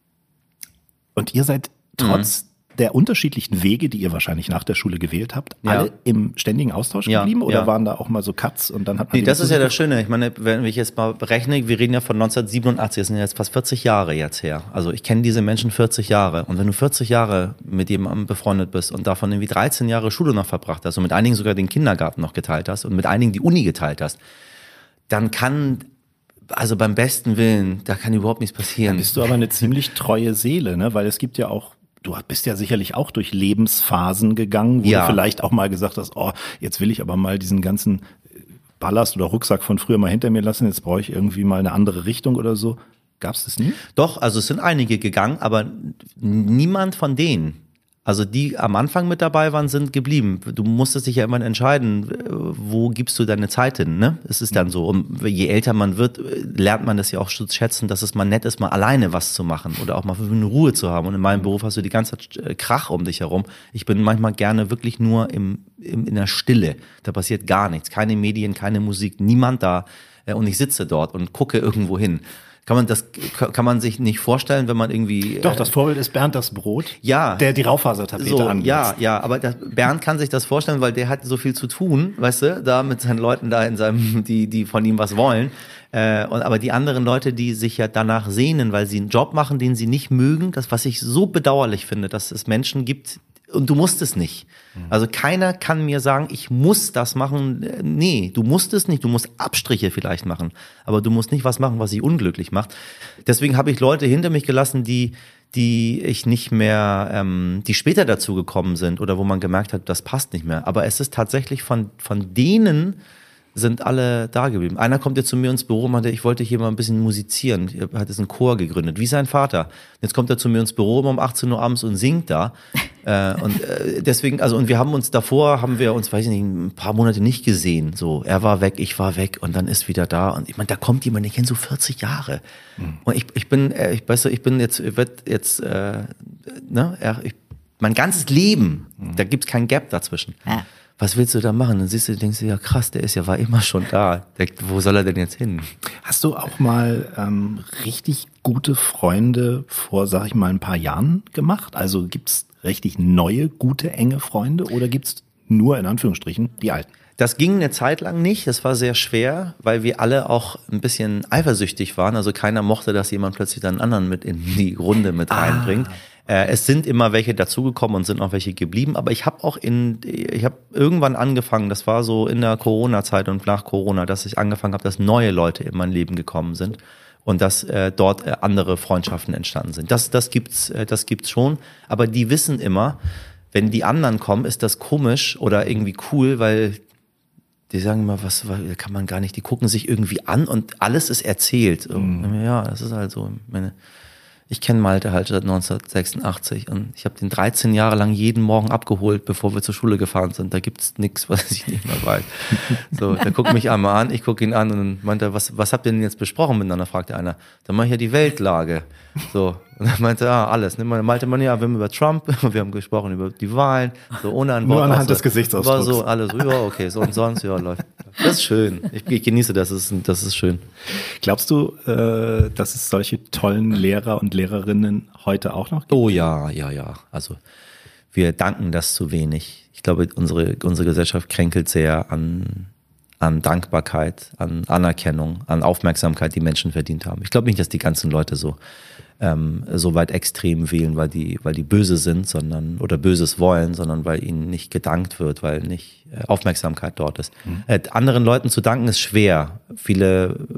Und ihr seid trotz der unterschiedlichen Wege, die ihr wahrscheinlich nach der Schule gewählt habt, Ja. alle im ständigen Austausch Ja, geblieben? Oder ja. waren da auch mal so Cuts und dann hat man Nee, die das ist ja wieder das Schöne. Ich meine, wenn ich jetzt mal berechne, wir reden ja von neunzehnhundertsiebenundachtzig, das sind ja jetzt fast vierzig Jahre jetzt her. Also ich kenne diese Menschen vierzig Jahre. Und wenn du vierzig Jahre mit jemandem befreundet bist und davon irgendwie dreizehn Jahre Schule noch verbracht hast und mit einigen sogar den Kindergarten noch geteilt hast und mit einigen die Uni geteilt hast, dann kann, also beim besten Willen, da kann überhaupt nichts passieren. Bist du aber eine ziemlich treue Seele, ne? Weil es gibt ja auch, du bist ja sicherlich auch durch Lebensphasen gegangen, wo Ja. du vielleicht auch mal gesagt hast, oh, jetzt will ich aber mal diesen ganzen Ballast oder Rucksack von früher mal hinter mir lassen, jetzt brauche ich irgendwie mal eine andere Richtung oder so. Gab's das nie? Doch, also es sind einige gegangen, aber niemand von denen, also die am Anfang mit dabei waren, sind geblieben. Du musstest dich ja immer entscheiden, wo gibst du deine Zeit hin, ne? Es ist dann so, um, je älter man wird, lernt man das ja auch zu schätzen, dass es mal nett ist, mal alleine was zu machen oder auch mal fünf Minuten Ruhe zu haben. Und in meinem Beruf hast du die ganze Zeit Krach um dich herum. Ich bin manchmal gerne wirklich nur im, im, in der Stille. Da passiert gar nichts. Keine Medien, keine Musik, niemand da. Und ich sitze dort und gucke irgendwo hin. Kann man das, kann man sich nicht vorstellen, wenn man irgendwie. Doch, das Vorbild ist Bernd das Brot, Ja. der die Raufasertapete So, ansetzt. ja, ja, aber das, Bernd kann sich das vorstellen, weil der hat so viel zu tun, weißt du, da mit seinen Leuten da in seinem, die, die von ihm was wollen. Äh, und, aber die anderen Leute, die sich ja danach sehnen, weil sie einen Job machen, den sie nicht mögen, das, was ich so bedauerlich finde, dass es Menschen gibt, und du musst es nicht. Also keiner kann mir sagen, ich muss das machen. Nee, du musst es nicht. Du musst Abstriche vielleicht machen. Aber du musst nicht was machen, was dich unglücklich macht. Deswegen habe ich Leute hinter mich gelassen, die die ich nicht mehr, ähm, die später dazu gekommen sind oder wo man gemerkt hat, das passt nicht mehr. Aber es ist tatsächlich von von denen sind alle da geblieben. Einer kommt jetzt zu mir ins Büro und meinte, ich wollte hier mal ein bisschen musizieren. Er hat jetzt einen Chor gegründet, wie sein Vater. Jetzt kommt er zu mir ins Büro um achtzehn Uhr abends und singt da. äh, und äh, deswegen, also und wir haben uns davor, haben wir uns, weiß ich nicht, ein paar Monate nicht gesehen. So, er war weg, ich war weg und dann ist wieder da. Und ich meine, da kommt jemand, ich kenne so vierzig Jahre. Mhm. Und ich, ich bin, äh, ich weiß, ich bin jetzt, ich werd jetzt, äh, ne, er, ich, mein ganzes Leben, mhm. da gibt's kein Gap dazwischen. Ja. Was willst du da machen? Dann siehst du, denkst du, ja krass, der ist ja, war immer schon da. Der, wo soll er denn jetzt hin? Hast du auch mal ähm, richtig gute Freunde vor, sag ich mal, ein paar Jahren gemacht? Also gibt's richtig neue, gute, enge Freunde oder gibt's nur, in Anführungsstrichen, die alten? Das ging eine Zeit lang nicht, das war sehr schwer, weil wir alle auch ein bisschen eifersüchtig waren. Also keiner mochte, dass jemand plötzlich dann einen anderen mit in die Runde mit reinbringt. Ah. Äh, es sind immer welche dazugekommen und sind noch welche geblieben, aber ich habe auch in, ich habe irgendwann angefangen, das war so in der Corona-Zeit und nach Corona, dass ich angefangen habe, dass neue Leute in mein Leben gekommen sind und dass äh, dort äh, andere Freundschaften entstanden sind. Das, das gibt's, äh, das gibt's schon, aber die wissen immer, wenn die anderen kommen, ist das komisch oder irgendwie cool, weil die sagen immer, was kann man gar nicht, die gucken sich irgendwie an und alles ist erzählt. So, mhm. Ja, das ist halt so. Ich meine, ich kenne Malte halt seit neunzehnhundertsechsundachtzig und ich habe den dreizehn Jahre lang jeden Morgen abgeholt, bevor wir zur Schule gefahren sind. Da gibt's nichts, was ich nicht mehr weiß. So, der guckt mich einmal an, ich gucke ihn an und dann meint er, was, was habt ihr denn jetzt besprochen miteinander, fragte einer. Dann mache ich ja die Weltlage. So, und dann meinte er, ah, alles. Ne? Malte man, ja, wir haben über Trump, wir haben gesprochen über die Wahlen, so ohne ein Wort. Nur anhand so, des Gesichtsausdrucks. War so, alles, ja, okay, so und sonst, ja, läuft. Das ist schön. Ich, ich genieße das, das ist, das ist schön. Glaubst du, äh, dass es solche tollen Lehrer und Lehrerinnen heute auch noch gibt? Oh ja, ja, ja. Also wir danken das zu wenig. Ich glaube, unsere, unsere Gesellschaft kränkelt sehr an, an Dankbarkeit, an Anerkennung, an Aufmerksamkeit, die Menschen verdient haben. Ich glaube nicht, dass die ganzen Leute so, ähm, so weit extrem wählen, weil die, weil die böse sind, sondern, oder Böses wollen, sondern weil ihnen nicht gedankt wird, weil nicht äh, Aufmerksamkeit dort ist. Mhm. Äh, anderen Leuten zu danken ist schwer. Viele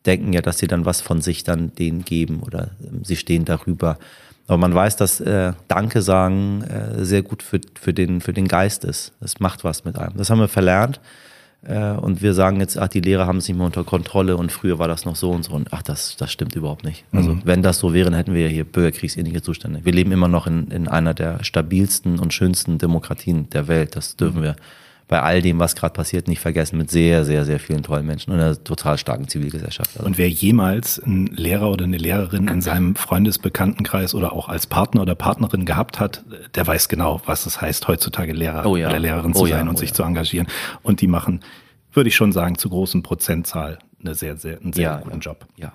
denken ja, dass sie dann was von sich dann denen geben oder ähm, sie stehen darüber. Aber man weiß, dass äh, Danke sagen äh, sehr gut für, für, den, für den Geist ist. Das macht was mit einem. Das haben wir verlernt. Äh, und wir sagen jetzt, ach, die Lehrer haben es nicht mehr unter Kontrolle und früher war das noch so und so. Und ach, das, das stimmt überhaupt nicht. Also mhm. wenn das so wäre, dann hätten wir ja hier bürgerkriegsähnliche Zustände. Wir leben immer noch in, in einer der stabilsten und schönsten Demokratien der Welt. Das dürfen wir bei all dem, was gerade passiert, nicht vergessen, mit sehr, sehr, sehr vielen tollen Menschen und einer total starken Zivilgesellschaft. Also. Und wer jemals einen Lehrer oder eine Lehrerin in seinem Freundesbekanntenkreis oder auch als Partner oder Partnerin gehabt hat, der weiß genau, was es heißt, heutzutage Lehrer oh ja. oder Lehrerin zu oh sein ja, und oh sich ja. zu engagieren. Und die machen, würde ich schon sagen, zu großen Prozentzahl eine sehr, sehr, einen sehr ja, guten ja. Job. Ja.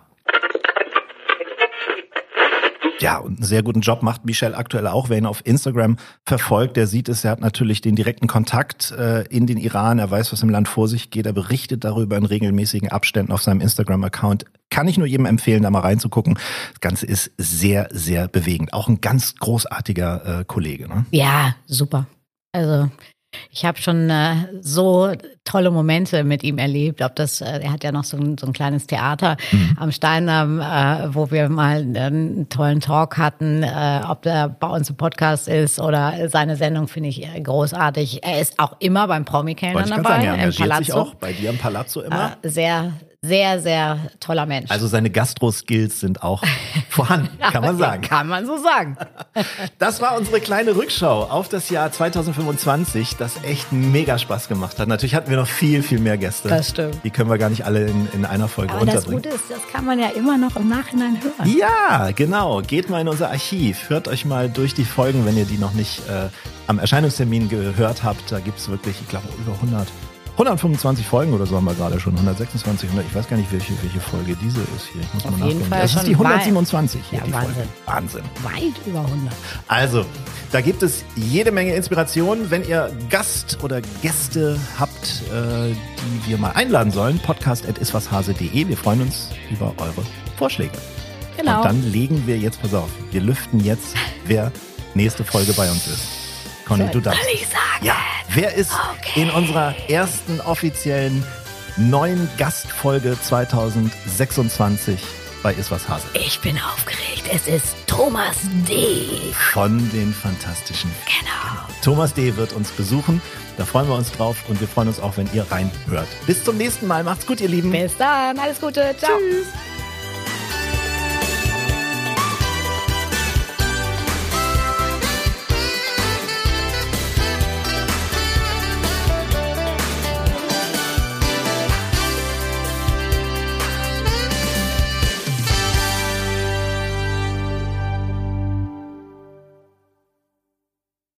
Ja, und einen sehr guten Job macht Michel aktuell auch. Wer ihn auf Instagram verfolgt, der sieht es, er hat natürlich den direkten Kontakt äh, in den Iran. Er weiß, was im Land vor sich geht. Er berichtet darüber in regelmäßigen Abständen auf seinem Instagram-Account. Kann ich nur jedem empfehlen, da mal reinzugucken. Das Ganze ist sehr, sehr bewegend. Auch ein ganz großartiger äh, Kollege. Ne? Ja, super. Also ich habe schon äh, so tolle Momente mit ihm erlebt. Ob das, äh, er hat ja noch so ein, so ein kleines Theater mhm. am Steindamm, äh, wo wir mal einen tollen Talk hatten. Äh, ob der bei uns im Podcast ist oder seine Sendung finde ich großartig. Er ist auch immer beim Promi-Kellner dabei. Sagen, er engagiert im Palazzo. sich auch bei dir im Palazzo immer. Äh, sehr, sehr, sehr toller Mensch. Also seine Gastro-Skills sind auch vorhanden, kann man sagen. Kann man so sagen. Das war unsere kleine Rückschau auf das Jahr zwanzig fünfundzwanzig, das echt mega Spaß gemacht hat. Natürlich hatten wir noch viel, viel mehr Gäste. Das stimmt. Die können wir gar nicht alle in, in einer Folge Aber unterbringen. das Gute ist, das kann man ja immer noch im Nachhinein hören. Ja, genau. Geht mal in unser Archiv. Hört euch mal durch die Folgen, wenn ihr die noch nicht äh, am Erscheinungstermin gehört habt. Da gibt's wirklich, ich glaube, über hundert, hundertfünfundzwanzig Folgen oder so haben wir gerade schon. hundertsechsundzwanzig, hundert, ich weiß gar nicht, welche, welche Folge diese ist hier. Ich muss Auf mal jeden nachgucken. Fall Das ist schon die hundertsiebenundzwanzig hier, Ja, die Wahnsinn. Folge. Wahnsinn. Weit über hundert. Also, da gibt es jede Menge Inspiration. Wenn ihr Gast oder Gäste habt, äh, die wir mal einladen sollen, podcast at iswashase punkt de. Wir freuen uns über eure Vorschläge. Genau. Und dann legen wir jetzt, pass auf, wir lüften jetzt, wer nächste Folge bei uns ist. Conny, du darfst. Soll ich sagen? Ja, wer ist Okay. in unserer ersten offiziellen neuen Gastfolge zwanzig sechsundzwanzig bei Iswashase? Ich bin aufgeregt. Es ist Thomas D. Von den Fantastischen. Genau. Thomas D. wird uns besuchen. Da freuen wir uns drauf und wir freuen uns auch, wenn ihr reinhört. Bis zum nächsten Mal. Macht's gut, ihr Lieben. Bis dann. Alles Gute. Ciao. Tschüss.